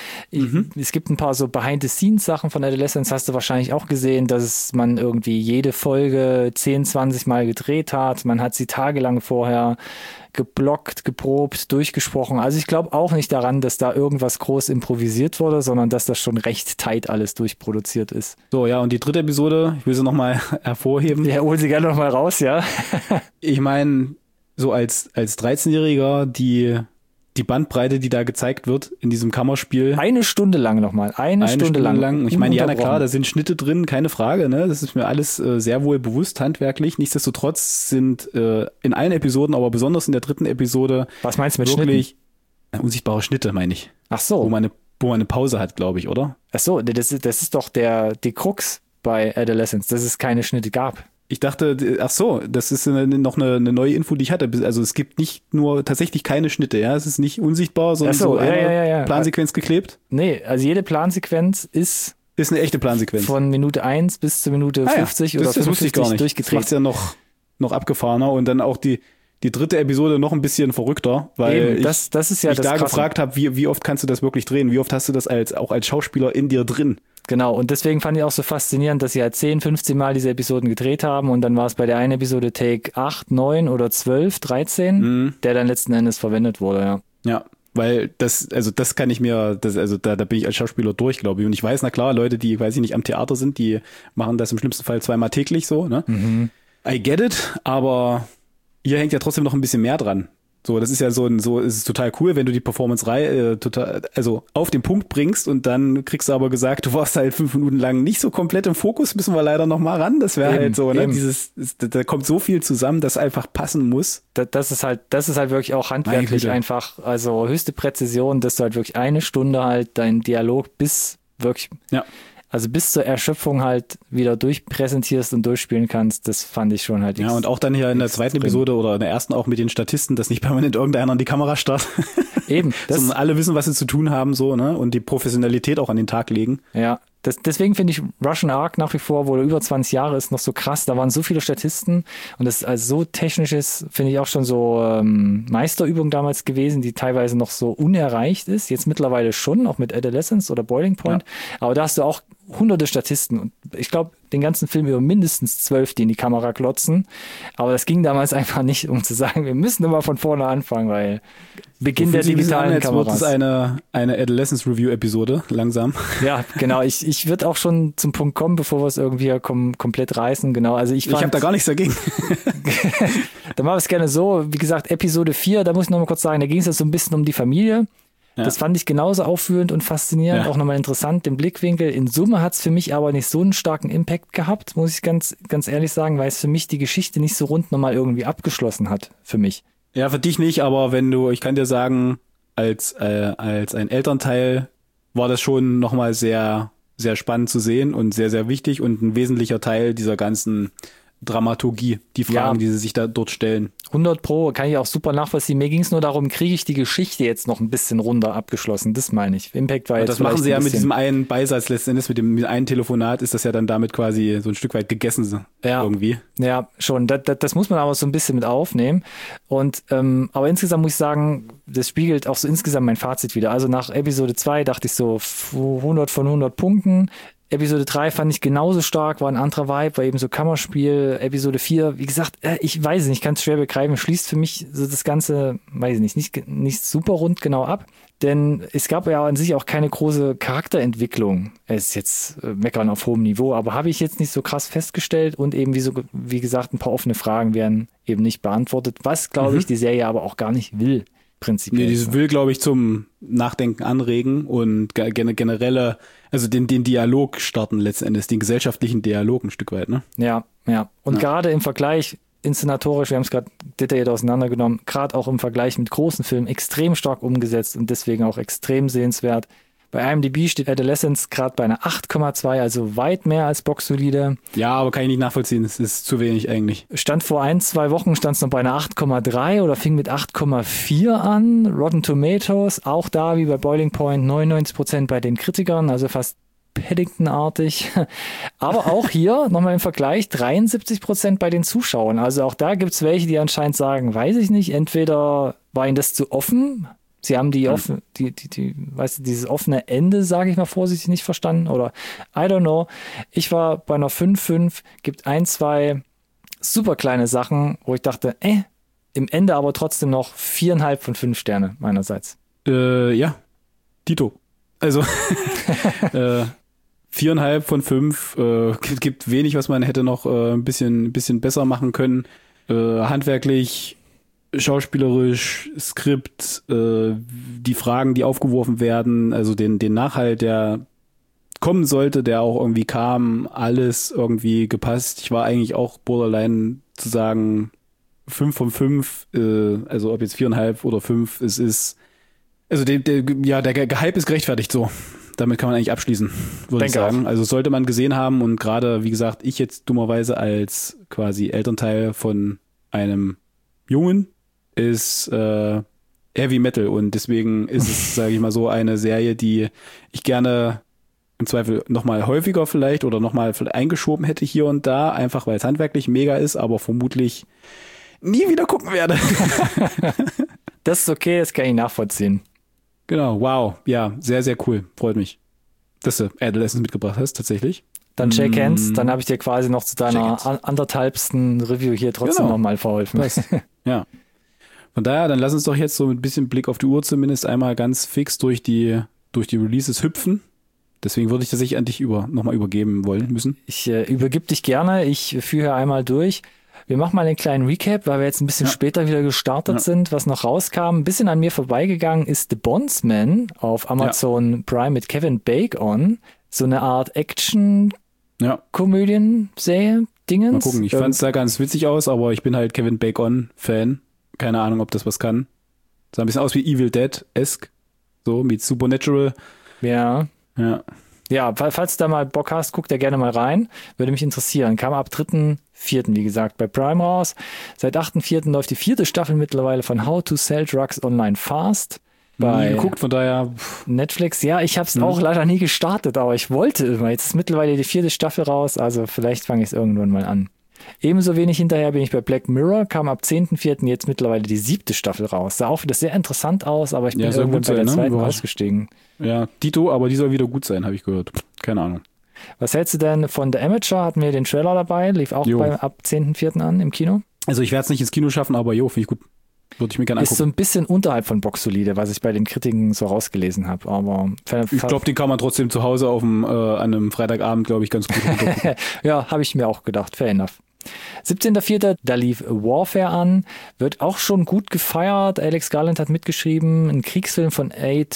Es gibt ein paar so Behind-the-Scenes-Sachen von Adolescence, hast du wahrscheinlich auch gesehen, dass man irgendwie jede Folge 10, 20 Mal gedreht hat. Man hat sie tagelang vorher geblockt, geprobt, durchgesprochen. Also ich glaube auch nicht daran, dass da irgendwas groß improvisiert wurde, sondern dass das schon recht tight alles durchproduziert ist. So, ja, und die dritte Episode, ich will sie nochmal hervorheben. Ja, hol sie gerne nochmal raus, ja. Ich meine, so als 13-Jähriger, die Bandbreite, die da gezeigt wird in diesem Kammerspiel. Eine Stunde lang nochmal. Eine Stunde lang. Ich meine, ja, na klar, da sind Schnitte drin, keine Frage, ne? Das ist mir alles sehr wohl bewusst, handwerklich. Nichtsdestotrotz sind in allen Episoden, aber besonders in der dritten Episode. Was meinst du mit wirklich Schnitten? Unsichtbare Schnitte, meine ich. Ach so. Wo man eine Pause hat, glaube ich, oder? Ach so, das ist doch die Krux bei Adolescence, dass es keine Schnitte gab. Ich dachte, ach so, das ist noch eine neue Info, die ich hatte. Also es gibt nicht nur tatsächlich keine Schnitte, ja. Es ist nicht unsichtbar, sondern so eine Plansequenz geklebt. Nee, also jede Plansequenz ist eine echte Plansequenz. Von Minute 1 bis zur Minute 50 oder 50 das wusste ich gar nicht. Durchgedreht. Das macht's ja noch abgefahrener und dann auch die die dritte Episode noch ein bisschen verrückter, weil Eben, das ist ja ich das da Krasse. gefragt habe, wie oft kannst du das wirklich drehen? Wie oft hast du das auch als Schauspieler in dir drin? Genau, und deswegen fand ich auch so faszinierend, dass sie halt 10, 15 Mal diese Episoden gedreht haben und dann war es bei der einen Episode Take 8, 9 oder 12, 13, der dann letzten Endes verwendet wurde, ja. Ja, weil das kann ich mir, da bin ich als Schauspieler durch, glaube ich. Und ich weiß, na klar, Leute, die, weiß ich nicht, am Theater sind, die machen das im schlimmsten Fall 2-mal täglich so, ne? I get it, aber hier hängt ja trotzdem noch ein bisschen mehr dran. So, das ist ja so ist es total cool, wenn du die Performance-Reihe auf den Punkt bringst und dann kriegst du aber gesagt, du warst halt 5 Minuten lang nicht so komplett im Fokus, müssen wir leider noch mal ran. Das wäre halt so, ne? Da kommt so viel zusammen, das einfach passen muss. Das ist halt wirklich auch handwerklich einfach, also höchste Präzision, dass du halt wirklich 1 Stunde halt deinen Dialog bis zur Erschöpfung halt wieder durchpräsentierst und durchspielen kannst, das fand ich schon halt. Ja, und auch dann hier in der zweiten Episode oder in der ersten auch mit den Statisten, dass nicht permanent irgendeiner in die Kamera starrt. Eben. Sondern alle wissen, was sie zu tun haben, so, ne? Und die Professionalität auch an den Tag legen. Ja. Deswegen finde ich Russian Ark nach wie vor, wo er über 20 Jahre ist, noch so krass. Da waren so viele Statisten und das ist also so technisches, finde ich auch schon so Meisterübung damals gewesen, die teilweise noch so unerreicht ist. Jetzt mittlerweile schon, auch mit Adolescence oder Boiling Point. Ja. Aber da hast du auch hunderte Statisten und ich glaube, den ganzen Film über mindestens 12, die in die Kamera klotzen. Aber das ging damals einfach nicht, um zu sagen, wir müssen immer von vorne anfangen, weil Beginn der digitalen Kameras. Das ist eine Adolescence Review Episode, langsam. Ja, genau. Ich würde auch schon zum Punkt kommen, bevor wir es irgendwie komplett reißen. Genau. Also ich habe da gar nichts dagegen. Dann machen wir es gerne so. Wie gesagt, Episode 4, da muss ich noch mal kurz sagen, da ging es ja so ein bisschen um die Familie. Ja. Das fand ich genauso aufführend und faszinierend, auch nochmal interessant, den Blickwinkel. In Summe hat es für mich aber nicht so einen starken Impact gehabt, muss ich ganz, ganz ehrlich sagen, weil es für mich die Geschichte nicht so rund nochmal irgendwie abgeschlossen hat, für mich. Ja, für dich nicht, aber ich kann dir sagen, als ein Elternteil war das schon nochmal sehr, sehr spannend zu sehen und sehr, sehr wichtig und ein wesentlicher Teil dieser ganzen Dramaturgie, die Fragen, die sie sich da dort stellen. 100%, kann ich auch super nachvollziehen. Mir ging es nur darum, kriege ich die Geschichte jetzt noch ein bisschen runter abgeschlossen, das meine ich. Impact war jetzt das machen sie ja mit diesem einen Beisatz letzten Endes, mit dem einen Telefonat ist das ja dann damit quasi so ein Stück weit gegessen irgendwie. Ja, schon. Das muss man aber so ein bisschen mit aufnehmen. Und aber insgesamt muss ich sagen, das spiegelt auch so insgesamt mein Fazit wieder. Also nach Episode 2 dachte ich so 100 von 100 Punkten. Episode 3 fand ich genauso stark, war ein anderer Vibe, war eben so Kammerspiel. Episode 4, wie gesagt, ich weiß es nicht, kann es schwer begreifen, schließt für mich so das Ganze, weiß ich nicht super rund genau ab. Denn es gab ja an sich auch keine große Charakterentwicklung. Es ist jetzt meckern auf hohem Niveau, aber habe ich jetzt nicht so krass festgestellt und eben wie gesagt, ein paar offene Fragen werden eben nicht beantwortet, was, glaube ich, die Serie aber auch gar nicht will. Prinzipiell. Nee, dieses will, glaube ich, zum Nachdenken anregen und generelle, also den Dialog starten letzten Endes, den gesellschaftlichen Dialog ein Stück weit, ne? Ja. Und gerade im Vergleich, inszenatorisch, wir haben es gerade detailliert auseinandergenommen, gerade auch im Vergleich mit großen Filmen extrem stark umgesetzt und deswegen auch extrem sehenswert. Bei IMDb steht Adolescence gerade bei einer 8,2, also weit mehr als boxsolide. Ja, aber kann ich nicht nachvollziehen, es ist zu wenig eigentlich. Stand vor 1-2 Wochen, stand es noch bei einer 8,3 oder fing mit 8,4 an. Rotten Tomatoes, auch da wie bei Boiling Point, 99% bei den Kritikern, also fast Paddington-artig. Aber auch hier nochmal im Vergleich 73% bei den Zuschauern. Also auch da gibt es welche, die anscheinend sagen, weiß ich nicht, entweder war ihnen das zu offen, sie haben weißt du, dieses offene Ende, sage ich mal vorsichtig, nicht verstanden oder I don't know. Ich war bei einer 5,5, gibt 1-2 super kleine Sachen, wo ich dachte, im Ende aber trotzdem noch 4,5 von 5 Sterne meinerseits. Ja, Dito. Also 4,5 von 5, gibt wenig, was man hätte noch ein bisschen besser machen können. Handwerklich, schauspielerisch, Skript, die Fragen, die aufgeworfen werden, also den Nachhalt, der kommen sollte, der auch irgendwie kam, alles irgendwie gepasst. Ich war eigentlich auch borderline zu sagen 5 von 5, also ob jetzt 4,5 oder 5, es ist, also der Hype ist gerechtfertigt so. Damit kann man eigentlich abschließen, würde ich sagen. Also sollte man gesehen haben und gerade, wie gesagt, ich jetzt dummerweise als quasi Elternteil von einem Jungen ist Heavy Metal und deswegen ist es, sage ich mal so, eine Serie, die ich gerne im Zweifel nochmal häufiger vielleicht oder nochmal eingeschoben hätte hier und da, einfach weil es handwerklich mega ist, aber vermutlich nie wieder gucken werde. Das ist okay, das kann ich nachvollziehen. Genau, wow. Ja, sehr, sehr cool. Freut mich, dass du Adolescence mitgebracht hast, tatsächlich. Dann shake hands, dann habe ich dir quasi noch zu deiner anderthalbsten Review hier trotzdem nochmal verholfen. Ja. Von daher, dann lass uns doch jetzt so mit ein bisschen Blick auf die Uhr zumindest einmal ganz fix durch die Releases hüpfen. Deswegen würde ich das an dich nochmal übergeben wollen müssen. Ich übergebe dich gerne, ich führe einmal durch. Wir machen mal einen kleinen Recap, weil wir jetzt ein bisschen später wieder gestartet sind, was noch rauskam. Ein bisschen an mir vorbeigegangen ist The Bondsman auf Amazon Prime mit Kevin Bacon. So eine Art Action-Komödien-Serie, Dingens. Mal gucken, ich fand es da ganz witzig aus, aber ich bin halt Kevin Bacon-Fan. Keine Ahnung, ob das was kann. Sah ein bisschen aus wie Evil Dead-esque. So, mit Supernatural. Ja, falls du da mal Bock hast, guck da gerne mal rein. Würde mich interessieren. Kam ab 3.4., wie gesagt, bei Prime raus. Seit 8.4. läuft die 4. Staffel mittlerweile von How to Sell Drugs Online Fast. Nie geguckt, von daher. Netflix, ja, ich habe es auch leider nie gestartet, aber ich wollte immer. Jetzt ist mittlerweile die 4. Staffel raus, also vielleicht fange ich es irgendwann mal an. Ebenso wenig hinterher bin ich bei Black Mirror, kam ab 10.4. jetzt mittlerweile die 7. Staffel raus. Sah auch wieder sehr interessant aus, aber ich bin irgendwann bei der 2. ausgestiegen. Ja, Dito, aber die soll wieder gut sein, habe ich gehört. Keine Ahnung. Was hältst du denn von The Amateur? Hatten wir den Trailer dabei, lief auch ab 10.4. an im Kino. Also ich werde es nicht ins Kino schaffen, aber finde ich gut. Würde ich mir gerne angucken. Ist so ein bisschen unterhalb von Boxolide, was ich bei den Kritiken so rausgelesen habe. Aber ich glaube, den kann man trotzdem zu Hause an einem Freitagabend, glaube ich, ganz gut runtergucken. Ja, habe ich mir auch gedacht. Fair enough. 17.04. da lief Warfare an, wird auch schon gut gefeiert. Alex Garland hat mitgeschrieben, ein Kriegsfilm von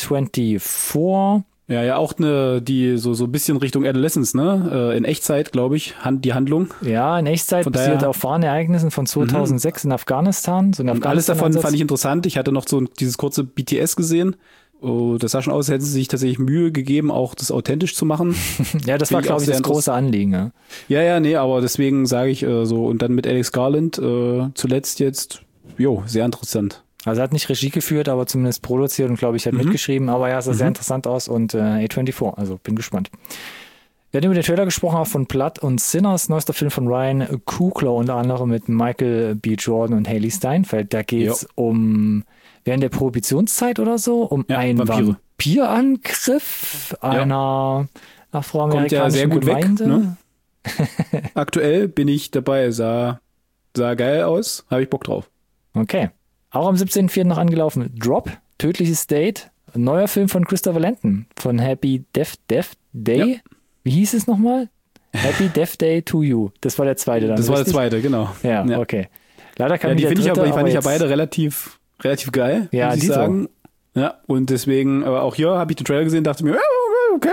A24. Ja, auch die so ein bisschen Richtung Adolescence, ne? In Echtzeit, glaube ich, die Handlung. Ja, in Echtzeit basiert auf wahren Ereignissen von 2006 in Afghanistan. So und alles davon fand ich interessant. Ich hatte noch so dieses kurze BTS gesehen. Oh, das sah schon aus, hätten sie sich tatsächlich Mühe gegeben, auch das authentisch zu machen. Ja, das war, glaube ich, das große Anliegen. Ja, nee, aber deswegen sage ich so, und dann mit Alex Garland zuletzt jetzt, sehr interessant. Also er hat nicht Regie geführt, aber zumindest produziert und, glaube ich, hat mitgeschrieben. Aber ja, es sah sehr interessant aus und A24, also bin gespannt. Wir hatten über den Trailer gesprochen, auch von Blood und Sinners, neuester Film von Ryan Coogler, unter anderem mit Michael B. Jordan und Hailee Steinfeld. Da geht es um, während der Prohibitionszeit oder so, um einen Vampirangriff einer afroamerikanischen Gemeinde. Weg, ne? Aktuell bin ich dabei, sah geil aus, habe ich Bock drauf. Okay. Auch am 17.04. noch angelaufen, Drop, Tödliches Date, ein neuer Film von Christopher Landon, von Happy Death Day. Ja. Wie hieß es nochmal? Happy Death Day to You. Das war der zweite dann. Das war der zweite, genau. Ja, okay. Leider kam die fand ich ja beide relativ geil, muss ich sagen. Ja, und deswegen, aber auch hier habe ich den Trailer gesehen, dachte mir, okay.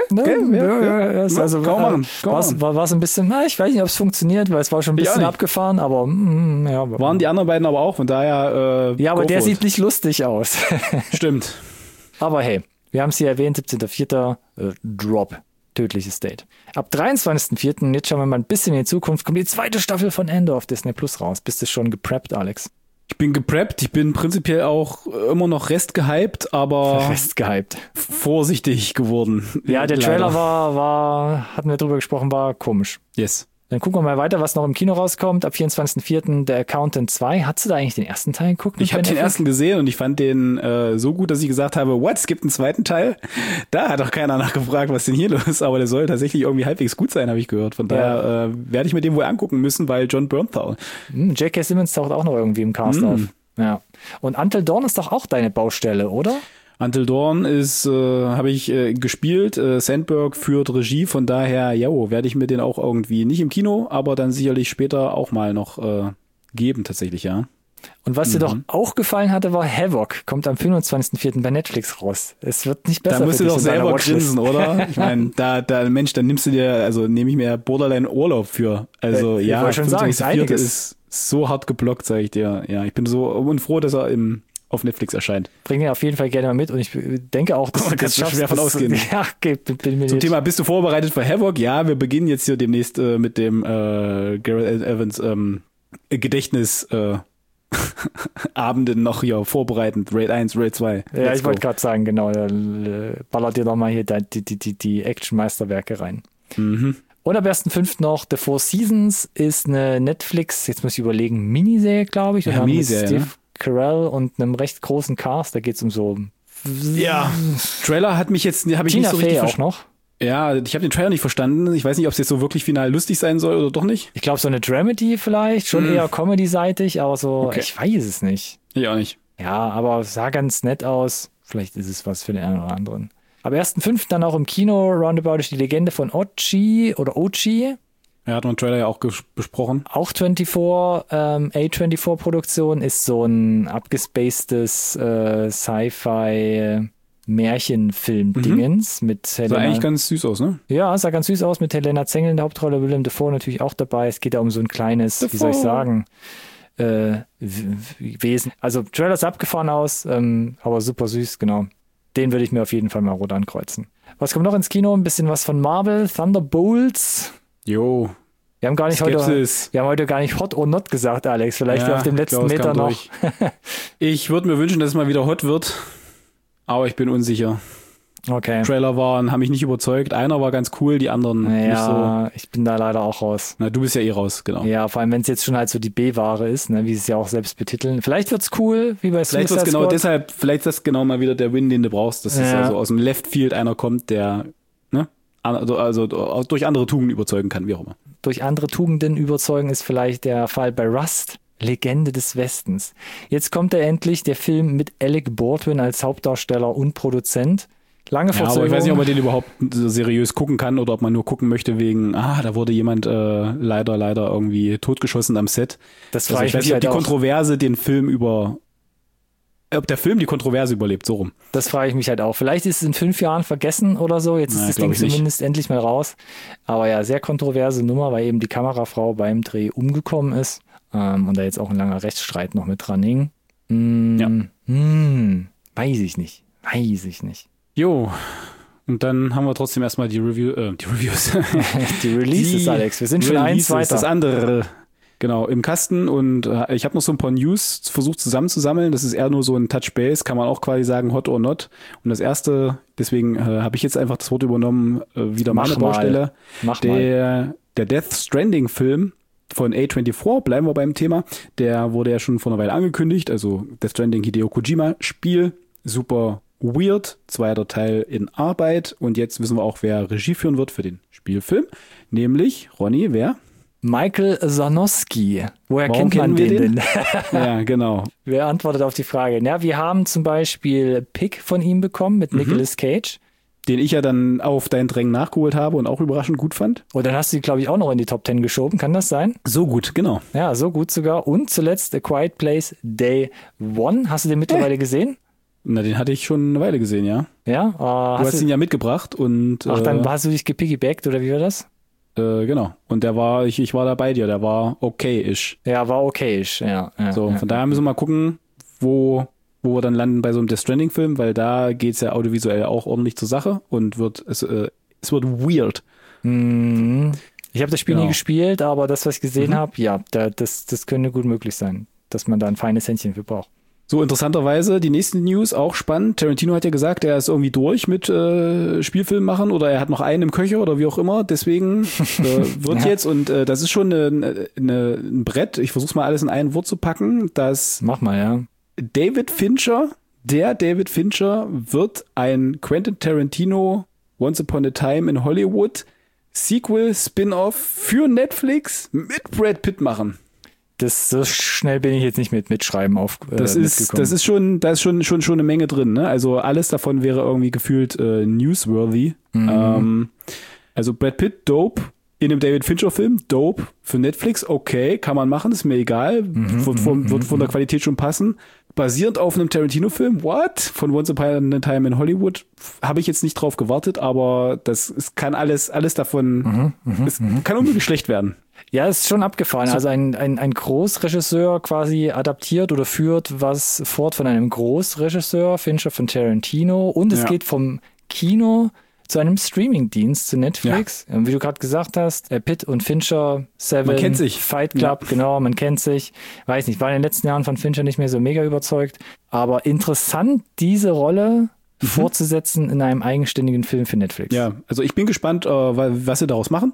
Also war so ein bisschen, ich weiß nicht, ob es funktioniert, weil es war schon ein bisschen abgefahren, aber waren die anderen beiden aber auch, von daher ja, aber der sieht nicht lustig aus. Stimmt. Aber hey, wir haben es hier erwähnt, 17.04. Drop, Tödliches Date. Ab 23.04., jetzt schauen wir mal ein bisschen in die Zukunft, kommt die 2. Staffel von Andor auf Disney Plus raus. Bist du schon gepreppt, Alex? Ich bin gepreppt, ich bin prinzipiell auch immer noch restgehypt, aber vorsichtig geworden. Ja, der Trailer hatten wir drüber gesprochen, war komisch. Yes. Dann gucken wir mal weiter, was noch im Kino rauskommt. Ab 24.04. der Accountant 2. Hast du da eigentlich den ersten Teil geguckt? Ich habe den ersten gesehen und ich fand den so gut, dass ich gesagt habe, es gibt einen zweiten Teil? Da hat doch keiner nachgefragt, was denn hier los ist, aber der soll tatsächlich irgendwie halbwegs gut sein, habe ich gehört. Von daher werde ich mir den wohl angucken müssen, weil John Bernthal. J.K. Simmons taucht auch noch irgendwie im Cast auf. Ja. Und Until Dawn ist doch auch deine Baustelle, oder? Until Dawn habe ich gespielt. Sandberg führt Regie, von daher, werde ich mir den auch irgendwie nicht im Kino, aber dann sicherlich später auch mal noch geben, tatsächlich, ja. Und was dir doch auch gefallen hatte, war Havoc. Kommt am 25.04. bei Netflix raus. Es wird nicht besser. Da musst du doch selber grinsen, oder? Ich meine, dann nimmst du dir, also nehme ich mir Borderline Urlaub für. Also ich wollte schon sagen, ist so hart geblockt, sage ich dir. Ja, ich bin so unfroh, dass er auf Netflix erscheint. Bring ihn auf jeden Fall gerne mal mit und ich denke auch, dass du das schaffst. Schwer von ausgehen. Ja, okay, bin mir Zum Thema, bist du vorbereitet für Havoc? Ja, wir beginnen jetzt hier demnächst mit dem Gareth Evans Gedächtnis Abenden noch hier vorbereitend. Raid 1, Raid 2. Ja, ich wollte gerade sagen, genau. Ballert dir doch mal hier die Action-Meisterwerke rein. Mhm. Und am 1.5. noch The Four Seasons ist eine Netflix, jetzt muss ich überlegen, Miniserie, glaube ich. Ja, Miniserie, mit Steve Carell und einem recht großen Cast. Da geht es um so... Ja, Trailer hat mich jetzt, habe ich Tina nicht so richtig Fey auch noch. Ja, ich habe den Trailer nicht verstanden. Ich weiß nicht, ob es jetzt so wirklich final lustig sein soll oder doch nicht. Ich glaube, so eine Dramedy vielleicht, schon eher Comedy-seitig, aber so, Okay. ich weiß es nicht. Ich auch nicht. Ja, aber es sah ganz nett aus. Vielleicht ist es was für den einen oder anderen. Am 1.5. dann auch im Kino Roundabout ist die Legende von Ochi oder Ochi. Er hat einen Trailer ja auch besprochen. Auch A24-Produktion ist so ein abgespacedes Sci-Fi Märchenfilm-Dingens mit Sah Helena. eigentlich ganz süß aus, ne? Ja, sah ganz süß aus mit Helena Zengel in der Hauptrolle, Willem Dafoe natürlich auch dabei. Es geht ja um so ein kleines, wie soll ich sagen, Wesen. Also Trailer sah abgefahren aus, aber super süß, genau. Den würde ich mir auf jeden Fall mal rot ankreuzen. Was kommt noch ins Kino? Ein bisschen was von Marvel, Thunderbolts. Jo. Wir haben Skepsis. heute gar nicht Hot or Not gesagt, Alex. Vielleicht Ja, auf dem letzten Klaus Meter kam noch. durch. Ich würde mir wünschen, dass es mal wieder hot wird, aber ich bin unsicher. Okay. Trailer haben mich nicht überzeugt. Einer war ganz cool, die anderen nicht so. Ja, ich bin da leider auch raus. Na, du bist ja eh raus, genau. Ja, vor allem, wenn es jetzt schon halt so die B-Ware ist, ne, wie sie es ja auch selbst betiteln. Vielleicht wird's cool, wie bei Vielleicht Suicide wird's genau Squad. deshalb, vielleicht ist das genau mal wieder der Win, den du brauchst, dass es Ja. also aus dem Left Field einer kommt, der also durch andere Tugenden überzeugen kann, wie auch immer. Durch andere Tugenden überzeugen ist vielleicht der Fall bei Rust, Legende des Westens. Jetzt kommt er endlich, der Film mit Alec Baldwin als Hauptdarsteller und Produzent. Lange Ja, aber Verzögerung. ich weiß nicht, ob man den überhaupt so seriös gucken kann oder ob man nur gucken möchte wegen, da wurde jemand leider irgendwie totgeschossen am Set. Das Also frage ich ich weiß mich nicht, ob halt die auch. Kontroverse ob der Film die Kontroverse überlebt, so rum. Das frage ich mich halt auch. Vielleicht ist es in 5 Jahren vergessen oder so. Jetzt ist Na, das glaub Ding ich nicht. zumindest endlich mal raus. Aber ja, sehr kontroverse Nummer, weil eben die Kamerafrau beim Dreh umgekommen ist. Und da jetzt auch ein langer Rechtsstreit noch mit dran hing. Weiß ich nicht. Jo. Und dann haben wir trotzdem erstmal die Reviews. Die Releases, Die Alex. Wir sind schon eins Releases, das weiter. andere. Genau, im Kasten und ich habe noch so ein paar News versucht zusammenzusammeln. Das ist eher nur so ein Touch-Base, kann man auch quasi sagen, hot or not. Und das erste, deswegen habe ich jetzt einfach das Wort übernommen, wieder Mach meine mal. Baustelle. Mach mal. Der Death Stranding-Film von A24, bleiben wir beim Thema, der wurde ja schon vor einer Weile angekündigt, also Death Stranding Hideo Kojima Spiel, super weird, zweiter Teil in Arbeit und jetzt wissen wir auch, wer Regie führen wird für den Spielfilm, nämlich, Ronny, wer? Michael Sarnowski. Woher Warum kennt man kennen wir den denn? Ja, genau. Wer antwortet auf die Frage? Ja, wir haben zum Beispiel Pick von ihm bekommen mit Nicolas Cage. Den ich ja dann auf dein Drängen nachgeholt habe und auch überraschend gut fand. Und dann hast du die, glaube ich, auch noch in die Top 10 geschoben. Kann das sein? So gut, genau. Ja, so gut sogar. Und zuletzt A Quiet Place Day One. Hast du den mittlerweile gesehen? Na, den hatte ich schon eine Weile gesehen, ja. Ja. Du hast ihn ja mitgebracht und Ach, dann hast du dich gepiggybackt oder wie war das? genau. Und ich war da bei dir, der war okay-ish. Ja, war okayisch. Ja, So, von daher müssen wir mal gucken, wo wir dann landen bei so einem Death Stranding-Film, weil da geht's ja audiovisuell auch ordentlich zur Sache und es wird weird. Ich habe das Spiel Genau. nie gespielt, aber das, was ich gesehen habe, ja, das könnte gut möglich sein, dass man da ein feines Händchen für braucht. So, interessanterweise, die nächsten News, auch spannend. Tarantino hat ja gesagt, er ist irgendwie durch mit Spielfilm machen oder er hat noch einen im Köcher oder wie auch immer. Deswegen wird jetzt, und das ist schon ein Brett, ich versuche mal alles in ein Wort zu packen, dass Mach mal, ja. David Fincher wird ein Quentin Tarantino Once Upon a Time in Hollywood Sequel, Spin-off für Netflix mit Brad Pitt machen. So schnell bin ich jetzt nicht mitschreiben Da ist schon eine Menge drin, ne? Also alles davon wäre irgendwie gefühlt newsworthy. Also Brad Pitt, dope. In einem David Fincher-Film, dope. Für Netflix, okay, kann man machen, ist mir egal. Wird von der Qualität schon passen. Basierend auf einem Tarantino-Film, what? Von Once Upon a Time in Hollywood, habe ich jetzt nicht drauf gewartet, aber es kann alles davon, es kann unmöglich schlecht werden. Ja, ist schon abgefahren. Also ein Großregisseur quasi adaptiert oder führt was fort von einem Großregisseur, Fincher von Tarantino. Und es geht vom Kino zu einem Streamingdienst, zu Netflix. Ja. Wie du gerade gesagt hast, Pitt und Fincher, Seven, man kennt sich. Fight Club, genau, man kennt sich. Weiß nicht, war in den letzten Jahren von Fincher nicht mehr so mega überzeugt. Aber interessant, diese Rolle fortzusetzen in einem eigenständigen Film für Netflix. Ja, also ich bin gespannt, was sie daraus machen.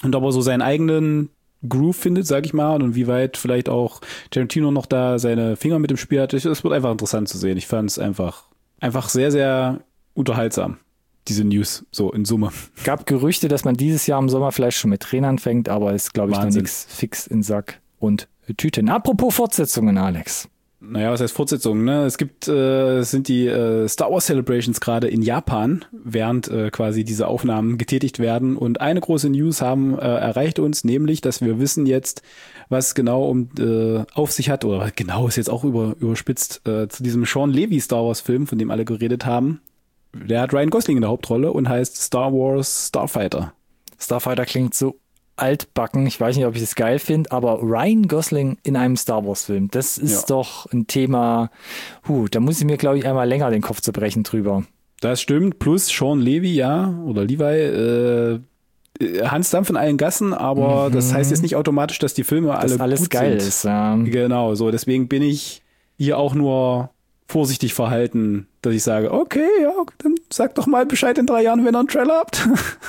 und ob er so seinen eigenen Groove findet, sag ich mal, und wie weit vielleicht auch Tarantino noch da seine Finger mit dem Spiel hat. Es wird einfach interessant zu sehen. Ich fand es einfach sehr, sehr unterhaltsam, diese News, so in Summe. Gab Gerüchte, dass man dieses Jahr im Sommer vielleicht schon mit Tränen anfängt, aber ist, glaube ich, noch nichts fix in Sack und Tüten. Apropos Fortsetzungen, Alex. Naja, was heißt Fortsetzungen, ne? Es sind die Star Wars Celebrations gerade in Japan, während quasi diese Aufnahmen getätigt werden. Und eine große News erreicht uns, nämlich, dass wir wissen jetzt, was genau auf sich hat, oder genau ist jetzt auch überspitzt, zu diesem Sean Levy Star Wars Film, von dem alle geredet haben. Der hat Ryan Gosling in der Hauptrolle und heißt Star Wars Starfighter. Starfighter klingt so altbacken. Ich weiß nicht, ob ich das geil finde, aber Ryan Gosling in einem Star Wars Film, das ist doch ein Thema, da muss ich mir, glaube ich, einmal länger den Kopf zerbrechen drüber. Das stimmt, plus Sean Levy, oder Levi, Hans Dampf in allen Gassen, aber das heißt jetzt nicht automatisch, dass die Filme alle alles gut geil sind. Ist. Ja. Genau, so, deswegen bin ich hier auch nur vorsichtig verhalten, dass ich sage, okay, ja, dann sagt doch mal Bescheid in 3 Jahren, wenn ihr einen Trailer habt.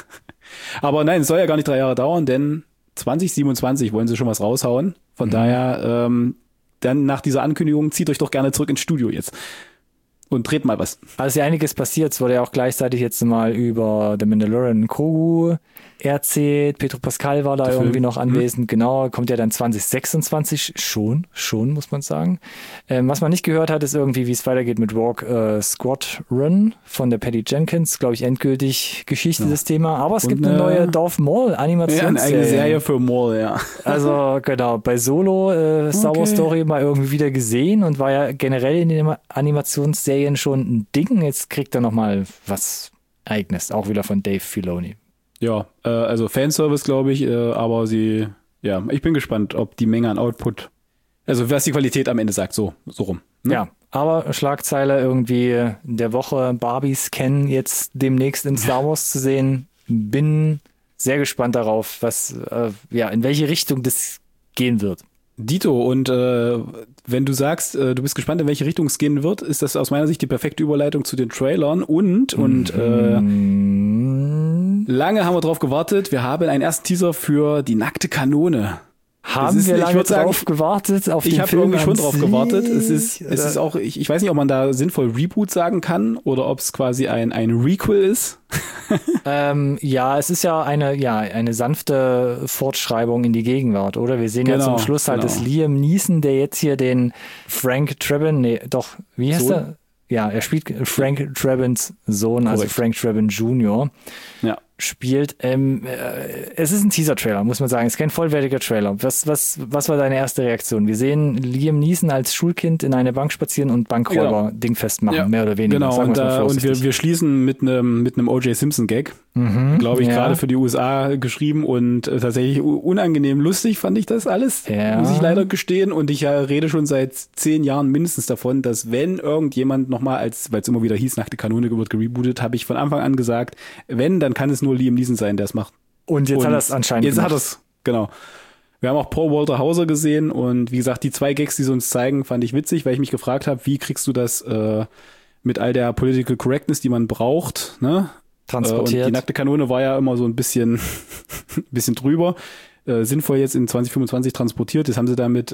Aber nein, es soll ja gar nicht 3 Jahre dauern, denn 2027 wollen sie schon was raushauen. Von daher, dann nach dieser Ankündigung, zieht euch doch gerne zurück ins Studio jetzt und dreht mal was. Also ja einiges passiert. Es wurde ja auch gleichzeitig jetzt mal über The Mandalorian Grogu erzählt. Pedro Pascal war da irgendwie noch anwesend. Genau, kommt ja dann 2026 schon, muss man sagen. Was man nicht gehört hat, ist irgendwie, wie es weitergeht mit Rogue Squadron von der Patty Jenkins. Glaube ich, endgültig Geschichte das Thema. Aber es gibt eine neue Darth Maul Animationsserie. Ja, eine eigene Serie für Maul, ja. Also genau, bei Solo Star Wars Story mal irgendwie wieder gesehen und war ja generell in den Animationsserien schon ein Ding. Jetzt kriegt er nochmal was Eigenes, auch wieder von Dave Filoni. Ja, also Fanservice, glaube ich, aber ich bin gespannt, ob die Menge an Output, also was die Qualität am Ende sagt, so rum. Ne? Ja, aber Schlagzeile irgendwie der Woche, Barbies kennen jetzt demnächst in Star Wars zu sehen. Bin sehr gespannt darauf, in welche Richtung das gehen wird. Dito, und wenn du sagst, du bist gespannt, in welche Richtung es gehen wird, ist das aus meiner Sicht die perfekte Überleitung zu den Trailern und lange haben wir drauf gewartet. Wir haben einen ersten Teaser für die nackte Kanone. Haben wir lange drauf gewartet? Ich habe irgendwie schon drauf gewartet. Es ist auch, ich weiß nicht, ob man da sinnvoll Reboot sagen kann oder ob es quasi ein Requel ist. Es ist ja eine sanfte Fortschreibung in die Gegenwart, oder? Wir sehen ja zum Schluss halt das Liam Neeson, der jetzt hier den Frank Drebin, wie heißt er? Ja, er spielt Frank Drebins Sohn, korrekt. Also Frank Drebin Jr. Ja. Spielt. Es ist ein Teaser-Trailer, muss man sagen. Es ist kein vollwertiger Trailer. Was war deine erste Reaktion? Wir sehen Liam Neeson als Schulkind in eine Bank spazieren und Bankräuber dingfest machen, mehr oder weniger. Genau, und wir schließen mit einem O.J. Simpson-Gag, glaube ich, gerade für die USA geschrieben und tatsächlich unangenehm lustig fand ich das alles, muss ich leider gestehen. Und ich rede schon seit 10 Jahren mindestens davon, dass wenn irgendjemand nochmal, weil es immer wieder hieß, nackte Kanone wird gerebootet, habe ich von Anfang an gesagt, wenn, dann kann es nur Liam Neeson sein, der es macht. Und jetzt hat er es anscheinend gemacht. Jetzt hat er es, genau. Wir haben auch Paul Walter Hauser gesehen und wie gesagt, die 2 Gags, die sie uns zeigen, fand ich witzig, weil ich mich gefragt habe, wie kriegst du das mit all der Political Correctness, die man braucht, ne? Transportiert. Und die nackte Kanone war ja immer so ein bisschen drüber. Sinnvoll jetzt in 2025 transportiert. Das haben sie da mit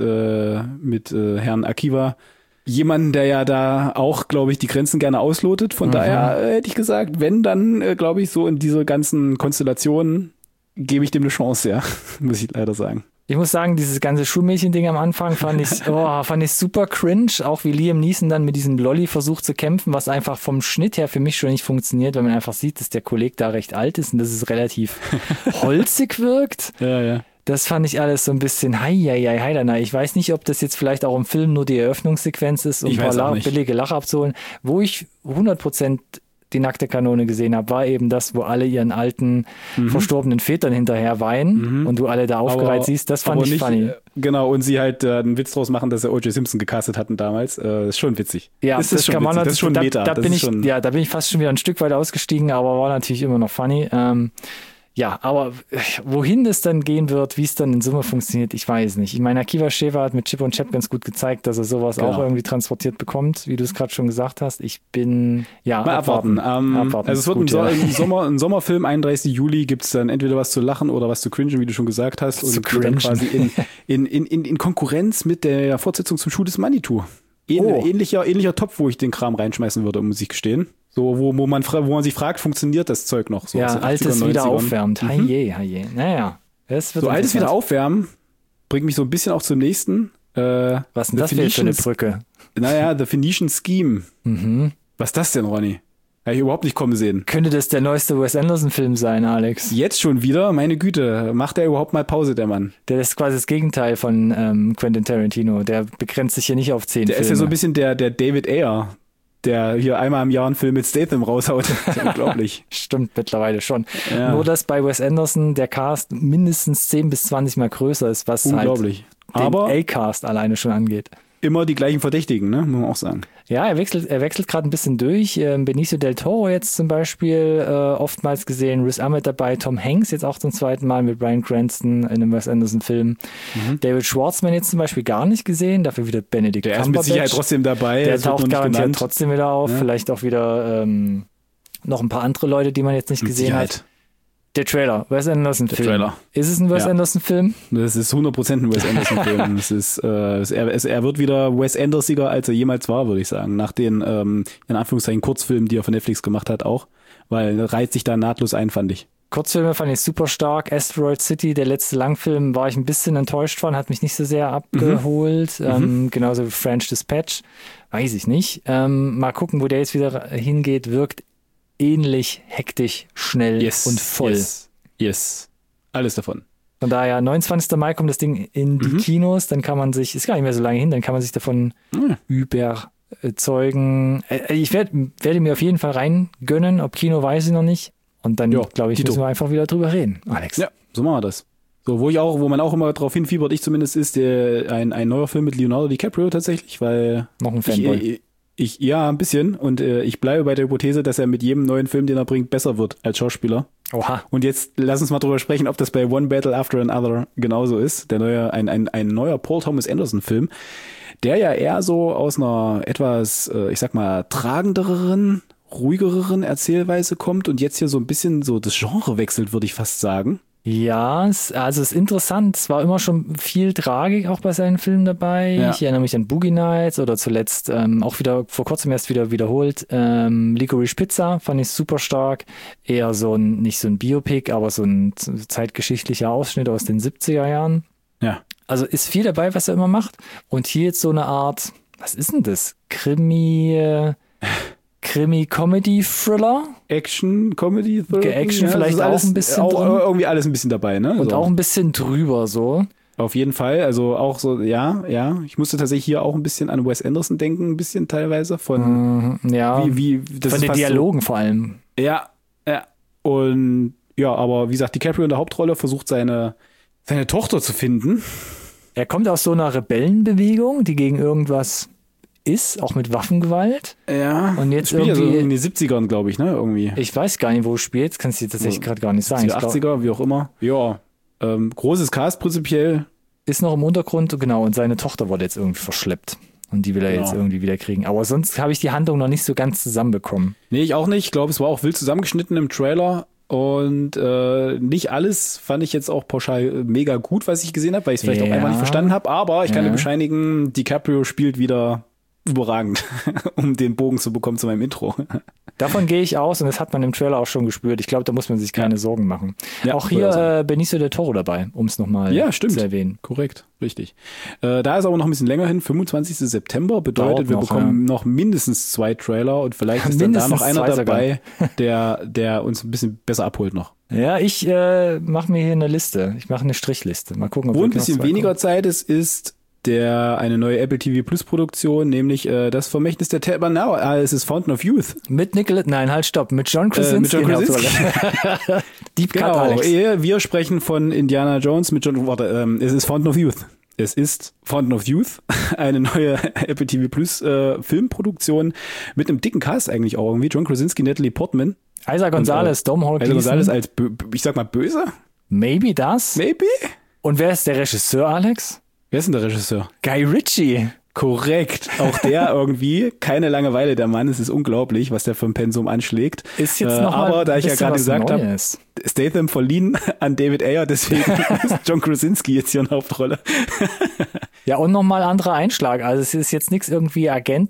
Herrn Akiva jemanden, der ja da auch, glaube ich, die Grenzen gerne auslotet. Von daher hätte ich gesagt, wenn, dann glaube ich, so in diese ganzen Konstellationen gebe ich dem eine Chance, ja, muss ich leider sagen. Ich muss sagen, dieses ganze Schulmädchen-Ding am Anfang fand ich super cringe, auch wie Liam Neeson dann mit diesem Lolli versucht zu kämpfen, was einfach vom Schnitt her für mich schon nicht funktioniert, weil man einfach sieht, dass der Kollege da recht alt ist und dass es relativ holzig wirkt. Ja. Das fand ich alles so ein bisschen heidanai. Ich weiß nicht, ob das jetzt vielleicht auch im Film nur die Eröffnungssequenz ist, um ein paar billige Lacher abzuholen. Wo ich 100% die nackte Kanone gesehen habe, war eben das, wo alle ihren alten, verstorbenen Vätern hinterher weinen und du alle da aufgereiht siehst. Das fand ich funny. Genau, und sie halt einen Witz draus machen, dass sie O.J. Simpson gecastet hatten damals. Ist schon witzig. Ja, das ist schon witzig. Das ist schon Meta. Da bin ich fast schon wieder ein Stück weit ausgestiegen, aber war natürlich immer noch funny. Ja, aber wohin das dann gehen wird, wie es dann in Summe funktioniert, ich weiß nicht. Ich meine, Akiva Schäfer hat mit Chip und Chap ganz gut gezeigt, dass er sowas auch irgendwie transportiert bekommt, wie du es gerade schon gesagt hast. Ich bin, ja, mal abwarten. Also es wird gut, ein Sommerfilm, 31. Juli, gibt es dann entweder was zu lachen oder was zu cringen, wie du schon gesagt hast. Und dann quasi in Konkurrenz mit der Fortsetzung zum Schuh des Manitou. Ähnlicher Topf, wo ich den Kram reinschmeißen würde, muss ich gestehen. So, wo man sich fragt, funktioniert das Zeug noch? So ja, altes wieder aufwärmt. Haje. Naja. So altes wieder aufwärmen bringt mich so ein bisschen auch zum nächsten. Was ist denn das für eine Brücke? Naja, The Phoenician Scheme. Was ist das denn, Ronny? Habe ich überhaupt nicht kommen sehen. Könnte das der neueste Wes Anderson-Film sein, Alex? Jetzt schon wieder? Meine Güte. Macht er überhaupt mal Pause, der Mann? Der ist quasi das Gegenteil von Quentin Tarantino. Der begrenzt sich hier nicht auf 10 Filme. Der ist ja so ein bisschen der David Ayer, der hier einmal im Jahr einen Film mit Statham raushaut. Das ist unglaublich. Stimmt, mittlerweile schon. Ja. Nur, dass bei Wes Anderson der Cast mindestens 10 bis 20 Mal größer ist, was halt den A-Cast alleine schon angeht. Immer die gleichen Verdächtigen, ne? Muss man auch sagen. Ja, er wechselt gerade ein bisschen durch. Benicio del Toro jetzt zum Beispiel oftmals gesehen, Riz Ahmed dabei, Tom Hanks jetzt auch zum zweiten Mal mit Bryan Cranston in einem Wes Anderson-Film. David Schwartzman jetzt zum Beispiel gar nicht gesehen, dafür wieder Benedict Cumberbatch. Der ist mit Sicherheit trotzdem dabei. Der taucht garantiert trotzdem wieder auf. Ja. Vielleicht auch wieder noch ein paar andere Leute, die man jetzt nicht gesehen hat. Der Trailer, Wes Anderson-Film. Ist es ein Wes Anderson-Film? Das ist 100% ein Wes Anderson-Film. Er wird wieder Wes Andersiger, als er jemals war, würde ich sagen. Nach den, in Anführungszeichen, Kurzfilmen, die er von Netflix gemacht hat, auch. Weil er reiht sich da nahtlos ein, fand ich. Kurzfilme fand ich super stark. Asteroid City, der letzte Langfilm, war ich ein bisschen enttäuscht von, hat mich nicht so sehr abgeholt. Genauso wie French Dispatch. Weiß ich nicht. Mal gucken, wo der jetzt wieder hingeht. Wirkt ähnlich hektisch, schnell und voll. Yes. Alles davon. Von daher, 29. Mai kommt das Ding in die Kinos, dann kann man sich, ist gar nicht mehr so lange hin, dann kann man sich davon überzeugen. Ich werde mir auf jeden Fall reingönnen, ob Kino weiß ich noch nicht. Und dann, glaube ich, müssen wir einfach wieder drüber reden, Alex. Ja, so machen wir das. So, wo man auch immer drauf hinfiebert, ich zumindest, ist ein neuer Film mit Leonardo DiCaprio tatsächlich, weil noch ein Fanboy. Ja, ein bisschen. Und ich bleibe bei der Hypothese, dass er mit jedem neuen Film, den er bringt, besser wird als Schauspieler. Oha. Und jetzt lass uns mal drüber sprechen, ob das bei One Battle After Another genauso ist. Ein neuer Paul Thomas Anderson Film, der ja eher so aus einer etwas, ich sag mal, tragenderen, ruhigeren Erzählweise kommt und jetzt hier so ein bisschen so das Genre wechselt, würde ich fast sagen. Ja, also es ist interessant. Es war immer schon viel Tragik auch bei seinen Filmen dabei. Ja. Ich erinnere mich an Boogie Nights oder zuletzt auch wieder vor kurzem erst wieder wiederholt. Licorice Pizza fand ich super stark. Eher so nicht so ein Biopic, aber so ein zeitgeschichtlicher Ausschnitt aus den 70er Jahren. Ja. Also ist viel dabei, was er immer macht. Und hier jetzt so eine Art, was ist denn das? Krimi-Comedy-Thriller? Action-Comedy-Thriller? Action vielleicht auch ein bisschen drin. Irgendwie alles ein bisschen dabei, ne? Und so. Auch ein bisschen drüber so. Auf jeden Fall, also auch so, ja. Ich musste tatsächlich hier auch ein bisschen an Wes Anderson denken, ein bisschen teilweise von das von den Dialogen so, vor allem. Ja. Und ja, aber wie gesagt, DiCaprio in der Hauptrolle versucht seine Tochter zu finden. Er kommt aus so einer Rebellenbewegung, die gegen irgendwas ist, auch mit Waffengewalt. Ja, und jetzt spielt irgendwie ja so in den 70ern, glaube ich, ne, irgendwie. Ich weiß gar nicht, wo es spielt, kannst du dir tatsächlich gerade gar nicht sagen. Die 80er, wie auch immer. Ja, großes Cast prinzipiell. Ist noch im Untergrund, genau, und seine Tochter wurde jetzt irgendwie verschleppt. Und die will er jetzt irgendwie wieder kriegen. Aber sonst habe ich die Handlung noch nicht so ganz zusammenbekommen. Nee, ich auch nicht. Ich glaube, es war auch wild zusammengeschnitten im Trailer. Und nicht alles fand ich jetzt auch pauschal mega gut, was ich gesehen habe, weil ich es vielleicht auch einfach nicht verstanden habe. Aber ich kann dir bescheinigen, DiCaprio spielt wieder überragend, um den Bogen zu bekommen zu meinem Intro. Davon gehe ich aus und das hat man im Trailer auch schon gespürt. Ich glaube, da muss man sich keine Sorgen machen. Ja, auch hier Benicio del Toro dabei, um es nochmal zu erwähnen. Korrekt, richtig. Da ist aber noch ein bisschen länger hin, 25. September, bedeutet, wir bekommen noch mindestens 2 Trailer und vielleicht ist dann da noch einer dabei, der uns ein bisschen besser abholt noch. Ja, ich mache mir hier eine Liste. Ich mache eine Strichliste. Mal gucken, ob wo ein bisschen weniger Zeit ist eine neue Apple TV Plus Produktion, nämlich das Vermächtnis der es ist Fountain of Youth. Mit mit John Krasinski. Deep Cut, Alex. Wir sprechen von Indiana Jones mit es ist Fountain of Youth. Es ist Fountain of Youth, eine neue Apple TV Plus Filmproduktion mit einem dicken Cast eigentlich auch irgendwie. John Krasinski, Natalie Portman. Isa Gonzalez, Domhnall Isa Gonzalez Gleeson. als, ich sag mal, böse? Maybe das. Maybe? Und wer ist der Regisseur, Alex? Wer ist denn der Regisseur? Guy Ritchie. Korrekt. Auch der irgendwie, keine Langeweile, der Mann. Es ist unglaublich, was der für ein Pensum anschlägt. Ist jetzt noch mal aber da ich ja gerade gesagt habe, Neues. Statham verliehen an David Ayer, deswegen ist John Krasinski jetzt hier in der Hauptrolle. Ja, und nochmal anderer Einschlag. Also es ist jetzt nichts irgendwie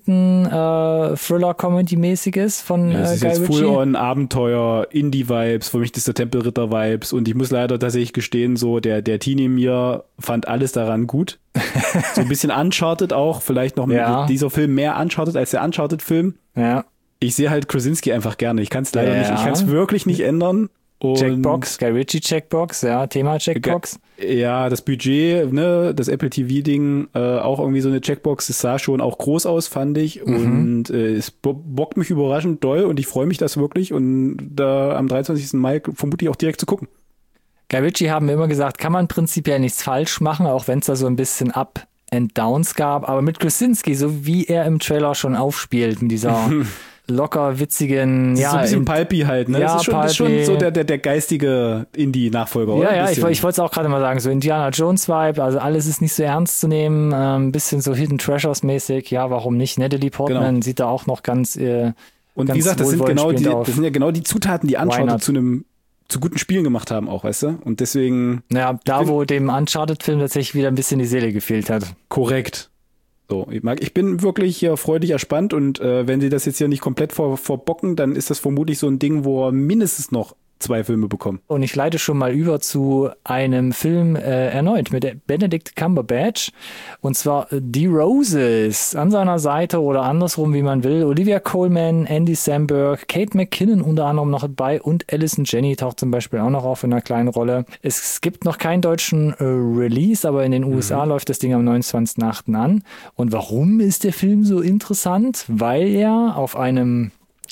Agenten-Thriller-Comedy-mäßiges von Es ist Guy jetzt Ritchie. Full-on Abenteuer, Indie-Vibes, für mich ist der Tempelritter-Vibes und ich muss leider tatsächlich gestehen, so der Teenie in mir fand alles daran gut. So ein bisschen Uncharted auch, vielleicht noch Ja. dieser Film mehr Uncharted als der Uncharted-Film. Ja. Ich sehe halt Krasinski einfach gerne. Ich kann es leider Ja. nicht, ich kann es wirklich nicht ändern. Und Checkbox, Guy Ritchie Checkbox, ja, Thema Checkbox. Ja, das Budget, ne, das Apple TV-Ding, auch irgendwie so eine Checkbox, das sah schon auch groß aus, fand ich. Und es bockt mich überraschend doll und ich freue mich das wirklich. Und da am 23. Mai vermutlich auch direkt zu gucken. Guy Ritchie haben wir immer gesagt, kann man prinzipiell nichts falsch machen, auch wenn es da so ein bisschen Up and Downs gab. Aber mit Krasinski, so wie er im Trailer schon aufspielt, mit dieser locker witzigen, Das ist so ein bisschen pulpy halt, ne? Ja, das ist schon pulpy. so der geistige Indie-Nachfolger, oder? Ja, Ein ich bisschen. wollte es auch gerade mal sagen, so Indiana Jones-Vibe, also alles ist nicht so ernst zu nehmen, ein bisschen so Hidden Treasures-mäßig, ja, warum nicht? Natalie Portman sieht da auch noch ganz Und ganz wie gesagt, das sind wohlwollend spielend auf. ja genau die Zutaten, die Why Uncharted not? zu guten Spielen gemacht haben auch, weißt du? Und deswegen Naja, da wo dem Uncharted-Film tatsächlich wieder ein bisschen die Seele gefehlt hat. korrekt. So, ich bin wirklich hier freudig erspannt und wenn sie das jetzt hier nicht komplett verbocken, dann ist das vermutlich so ein Ding, wo er mindestens noch 2 Filme bekommen. Und ich leite schon mal über zu einem Film erneut mit Benedict Cumberbatch. Und zwar The Roses an seiner Seite oder andersrum, wie man will. Olivia Colman, Andy Samberg, Kate McKinnon unter anderem noch dabei und Alison Janney taucht zum Beispiel auch noch auf in einer kleinen Rolle. Es gibt noch keinen deutschen Release, aber in den USA läuft das Ding am 29.8. an. Und warum ist der Film so interessant? Weil er auf einem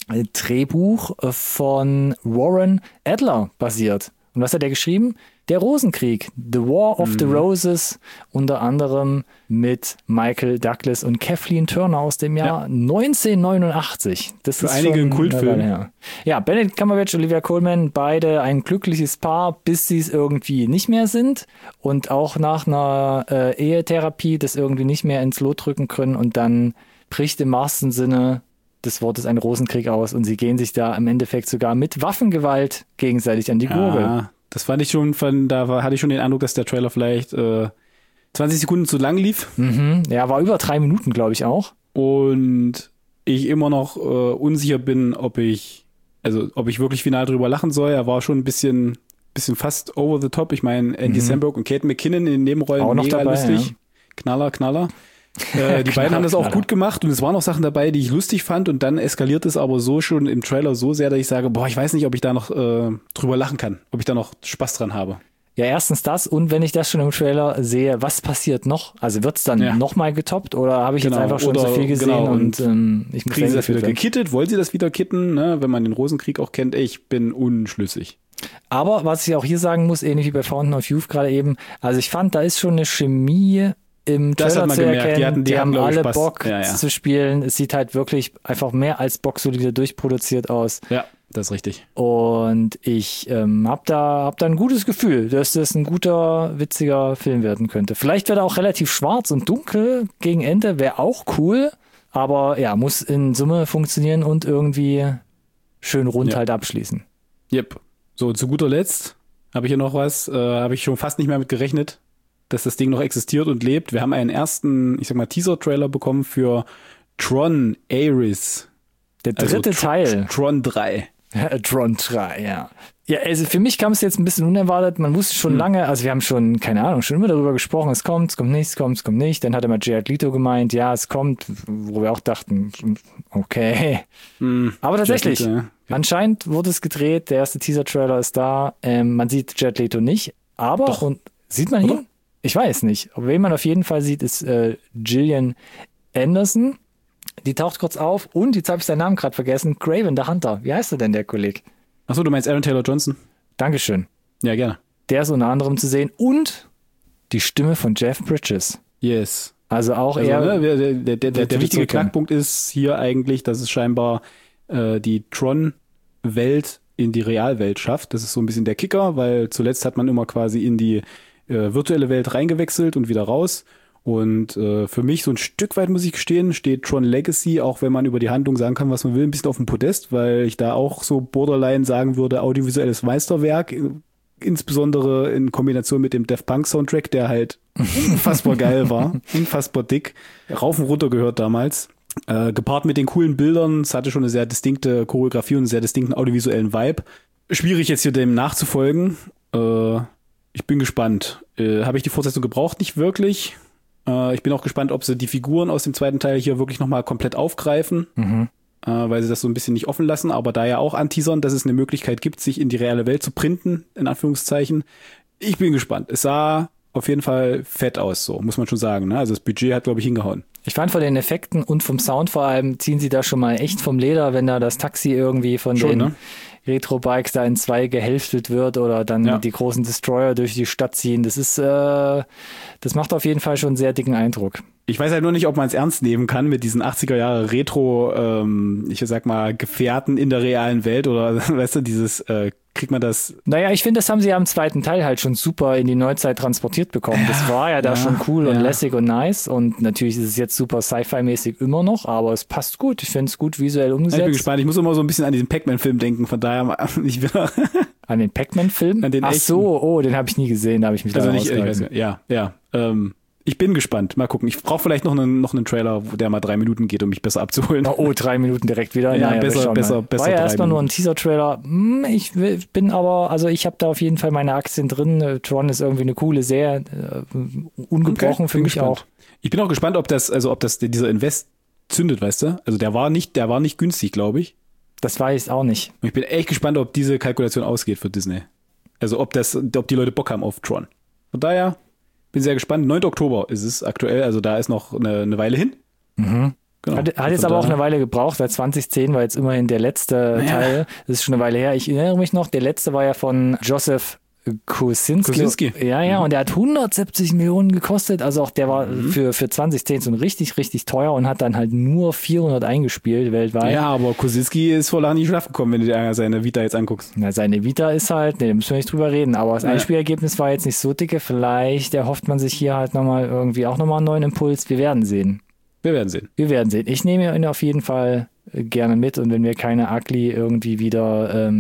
Drehbuch von Warren Adler basiert. Und was hat er geschrieben? Der Rosenkrieg, The War of the Roses, unter anderem mit Michael Douglas und Kathleen Turner aus dem Jahr 1989. Das Für ist einige schon ein Kultfilm. eine Weile her. Ja, Benedict Cumberbatch, Olivia Colman, beide ein glückliches Paar, bis sie es irgendwie nicht mehr sind und auch nach einer Ehetherapie das irgendwie nicht mehr ins Lot drücken können und dann bricht im wahrsten Sinne des Wortes ein Rosenkrieg aus und sie gehen sich da im Endeffekt sogar mit Waffengewalt gegenseitig an die Gurgel. Ja, das fand ich schon hatte ich schon den Eindruck, dass der Trailer vielleicht 20 Sekunden zu lang lief Ja, war über 3 Minuten, glaube ich auch. und ich immer noch unsicher bin, ob ich wirklich final drüber lachen soll. Er war schon ein bisschen fast over the top. Ich meine, Andy Samberg und Kate McKinnon in den Nebenrollen Auch noch mega dabei, lustig. ja. Knaller. Die beiden haben das auch Knaller. gut gemacht und es waren auch Sachen dabei, die ich lustig fand und dann eskaliert es aber so schon im Trailer so sehr, dass ich sage, boah, ich weiß nicht, ob ich da noch drüber lachen kann, ob ich da noch Spaß dran habe. Ja, erstens das und wenn ich das schon im Trailer sehe, was passiert noch? Also wird es dann nochmal getoppt oder habe ich jetzt Genau, einfach schon oder- so viel gesehen genau, und ich muss Kriegen sie das wieder werden. gekittet? Wollen sie das wieder kitten? Ne? Wenn man den Rosenkrieg auch kennt, ich bin unschlüssig. Aber was ich auch hier sagen muss, ähnlich wie bei Fountain of Youth gerade eben, also ich fand, da ist schon eine Chemie im Das Trailer hat man zu gemerkt. erkennen. Die hatten, glaub ich, alle Spaß. Bock Ja. zu spielen. Es sieht halt wirklich einfach mehr als boxsolide durchproduziert aus. Ja, das ist richtig. Und ich hab da ein gutes Gefühl, dass das ein guter, witziger Film werden könnte. Vielleicht wird er auch relativ schwarz und dunkel gegen Ende, wäre auch cool. Aber ja, muss in Summe funktionieren und irgendwie schön rund halt abschließen. Yep. So, zu guter Letzt habe ich hier noch was, habe ich schon fast nicht mehr mit gerechnet, dass das Ding noch existiert und lebt. Wir haben einen ersten, ich sag mal, Teaser-Trailer bekommen für Tron Ares. Der dritte Teil. Tron 3. Tron 3, ja. Ja, also für mich kam es jetzt ein bisschen unerwartet. Man wusste schon lange, also wir haben schon, keine Ahnung, schon immer darüber gesprochen, es kommt nicht, es kommt nicht. Dann hat immer Jared Leto gemeint, ja, es kommt, wo wir auch dachten, okay. Aber tatsächlich, Jared Leto, ja. anscheinend wurde es gedreht, der erste Teaser-Trailer ist da. Man sieht Jared Leto nicht, aber, Doch. und sieht man ihn? Oder? Ich weiß nicht. Aber wen man auf jeden Fall sieht, ist Gillian Anderson. Die taucht kurz auf und jetzt habe ich seinen Namen gerade vergessen. Craven the Hunter. Wie heißt er denn, der Kollege? Achso, du meinst Aaron Taylor Johnson? Dankeschön. Ja, gerne. Der ist unter anderem zu sehen und die Stimme von Jeff Bridges. Yes. Also auch Also, er. ne, der wird wichtige zurückkehren. Knackpunkt ist hier eigentlich, dass es scheinbar die Tron Welt in die Realwelt schafft. Das ist so ein bisschen der Kicker, weil zuletzt hat man immer quasi in die virtuelle Welt reingewechselt und wieder raus. Und für mich so ein Stück weit, muss ich gestehen, steht Tron Legacy, auch wenn man über die Handlung sagen kann, was man will, ein bisschen auf dem Podest, weil ich da auch so borderline sagen würde, audiovisuelles Meisterwerk, insbesondere in Kombination mit dem Daft Punk Soundtrack, der halt unfassbar geil war, unfassbar dick, rauf und runter gehört damals. Gepaart mit den coolen Bildern, es hatte schon eine sehr distinkte Choreografie und einen sehr distinkten audiovisuellen Vibe. Schwierig jetzt hier dem nachzufolgen. Ich bin gespannt. Habe ich die Fortsetzung gebraucht? Nicht wirklich. Ich bin auch gespannt, ob sie die Figuren aus dem zweiten Teil hier wirklich nochmal komplett aufgreifen, weil sie das so ein bisschen nicht offen lassen, aber da ja auch anteasern, dass es eine Möglichkeit gibt, sich in die reale Welt zu printen, in Anführungszeichen. Ich bin gespannt. Es sah auf jeden Fall fett aus, so muss man schon sagen. Ne? Also das Budget hat, glaube ich, hingehauen. Ich fand von den Effekten und vom Sound vor allem, ziehen sie da schon mal echt vom Leder, wenn da das Taxi irgendwie von schon, den Retro-Bikes da in zwei gehälftet wird oder dann die großen Destroyer durch die Stadt ziehen. Das ist, das macht auf jeden Fall schon einen sehr dicken Eindruck. Ich weiß halt nur nicht, ob man es ernst nehmen kann mit diesen 80er-Jahre Retro, ich sag mal, Gefährten in der realen Welt oder, weißt du, dieses, kriegt man das? Naja, ich finde, das haben sie ja im zweiten Teil halt schon super in die Neuzeit transportiert bekommen. Das war ja da schon cool und lässig und nice und natürlich ist es jetzt super Sci-Fi-mäßig immer noch, aber es passt gut. Ich finde es gut visuell umgesetzt. Ich bin gespannt. Ich muss immer so ein bisschen an diesen Pac-Man-Film denken, von daher ich will an den Pac-Man-Film? An den Ach so, oh, den habe ich nie gesehen, da habe ich mich also nicht, ich weiß nicht. Ja. Ich bin gespannt. Mal gucken. Ich brauche vielleicht noch einen Trailer, der mal 3 Minuten geht, um mich besser abzuholen. Oh, 3 Minuten direkt wieder. Ja, naja, besser. War ja erstmal nur ein Teaser-Trailer. Ich bin aber, also ich habe da auf jeden Fall meine Aktien drin. Tron ist irgendwie eine coole Serie. Ungebrochen für mich gespannt. Auch. Ich bin auch gespannt, ob dieser Invest zündet, weißt du? Also der war nicht günstig, glaube ich. Das weiß ich auch nicht. Und ich bin echt gespannt, ob diese Kalkulation ausgeht für Disney. Also ob die Leute Bock haben auf Tron. Von daher bin sehr gespannt. 9. Oktober ist es aktuell, also da ist noch eine Weile hin. Mhm. Genau. Hat jetzt aber auch eine Weile gebraucht, weil 2010 war jetzt immerhin der letzte Teil. Das ist schon eine Weile her. Ich erinnere mich noch, der letzte war ja von Joseph Kosinski. Ja, und der hat 170 Millionen gekostet. Also auch der war für 2010 so richtig, richtig teuer und hat dann halt nur 400 eingespielt weltweit. Ja, aber Kosinski ist vor lange nicht schlafen gekommen, wenn du dir seine Vita jetzt anguckst. Na, seine Vita ist halt, da müssen wir nicht drüber reden, aber das Einspielergebnis war jetzt nicht so dicke. Vielleicht erhofft man sich hier halt nochmal irgendwie auch nochmal einen neuen Impuls. Wir werden sehen. Ich nehme ihn auf jeden Fall gerne mit und wenn wir keine ugly irgendwie wieder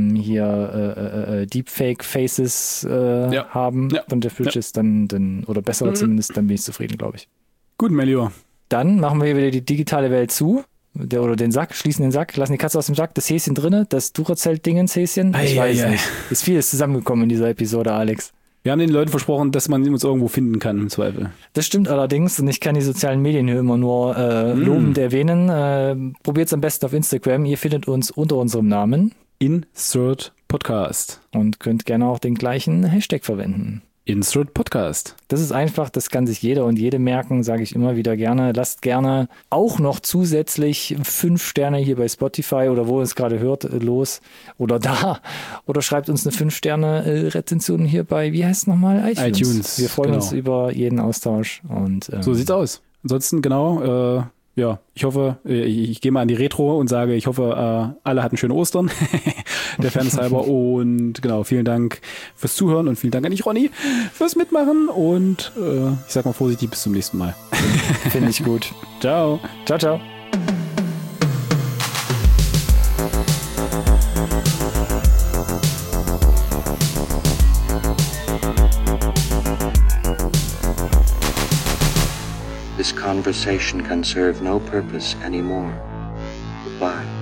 Deepfake-Faces haben von Jeff Bridges, dann oder bessere zumindest, dann bin ich zufrieden, glaube ich. Gut, mein Lieber. Dann machen wir hier wieder die digitale Welt zu. Oder den Sack, schließen den Sack, lassen die Katze aus dem Sack, das Häschen drinne, das Duracell-Dingens-Häschen. Ich weiß nicht. Ist vieles zusammengekommen in dieser Episode, Alex. Wir haben den Leuten versprochen, dass man uns irgendwo finden kann, im Zweifel. Das stimmt allerdings und ich kann die sozialen Medien hier immer nur lobend erwähnen. Probiert es am besten auf Instagram. Ihr findet uns unter unserem Namen Insert Podcast. Und könnt gerne auch den gleichen Hashtag verwenden. Insert Podcast. Das ist einfach, das kann sich jeder und jede merken, sage ich immer wieder gerne. Lasst gerne auch noch zusätzlich 5 Sterne hier bei Spotify oder wo ihr es gerade hört, los oder da. Oder schreibt uns eine 5-Sterne-Rezension hier bei, wie heißt es nochmal? iTunes. Wir freuen uns über jeden Austausch. Und so sieht's aus. Ansonsten, ich hoffe, ich gehe mal an die Retro und sage, ich hoffe, alle hatten schöne Ostern, der Fairness halber. Und genau, vielen Dank fürs Zuhören und vielen Dank an dich, Ronny, fürs Mitmachen. Und ich sag mal vorsichtig, bis zum nächsten Mal. Finde ich gut. Ciao. Ciao. This conversation can serve no purpose anymore. Goodbye.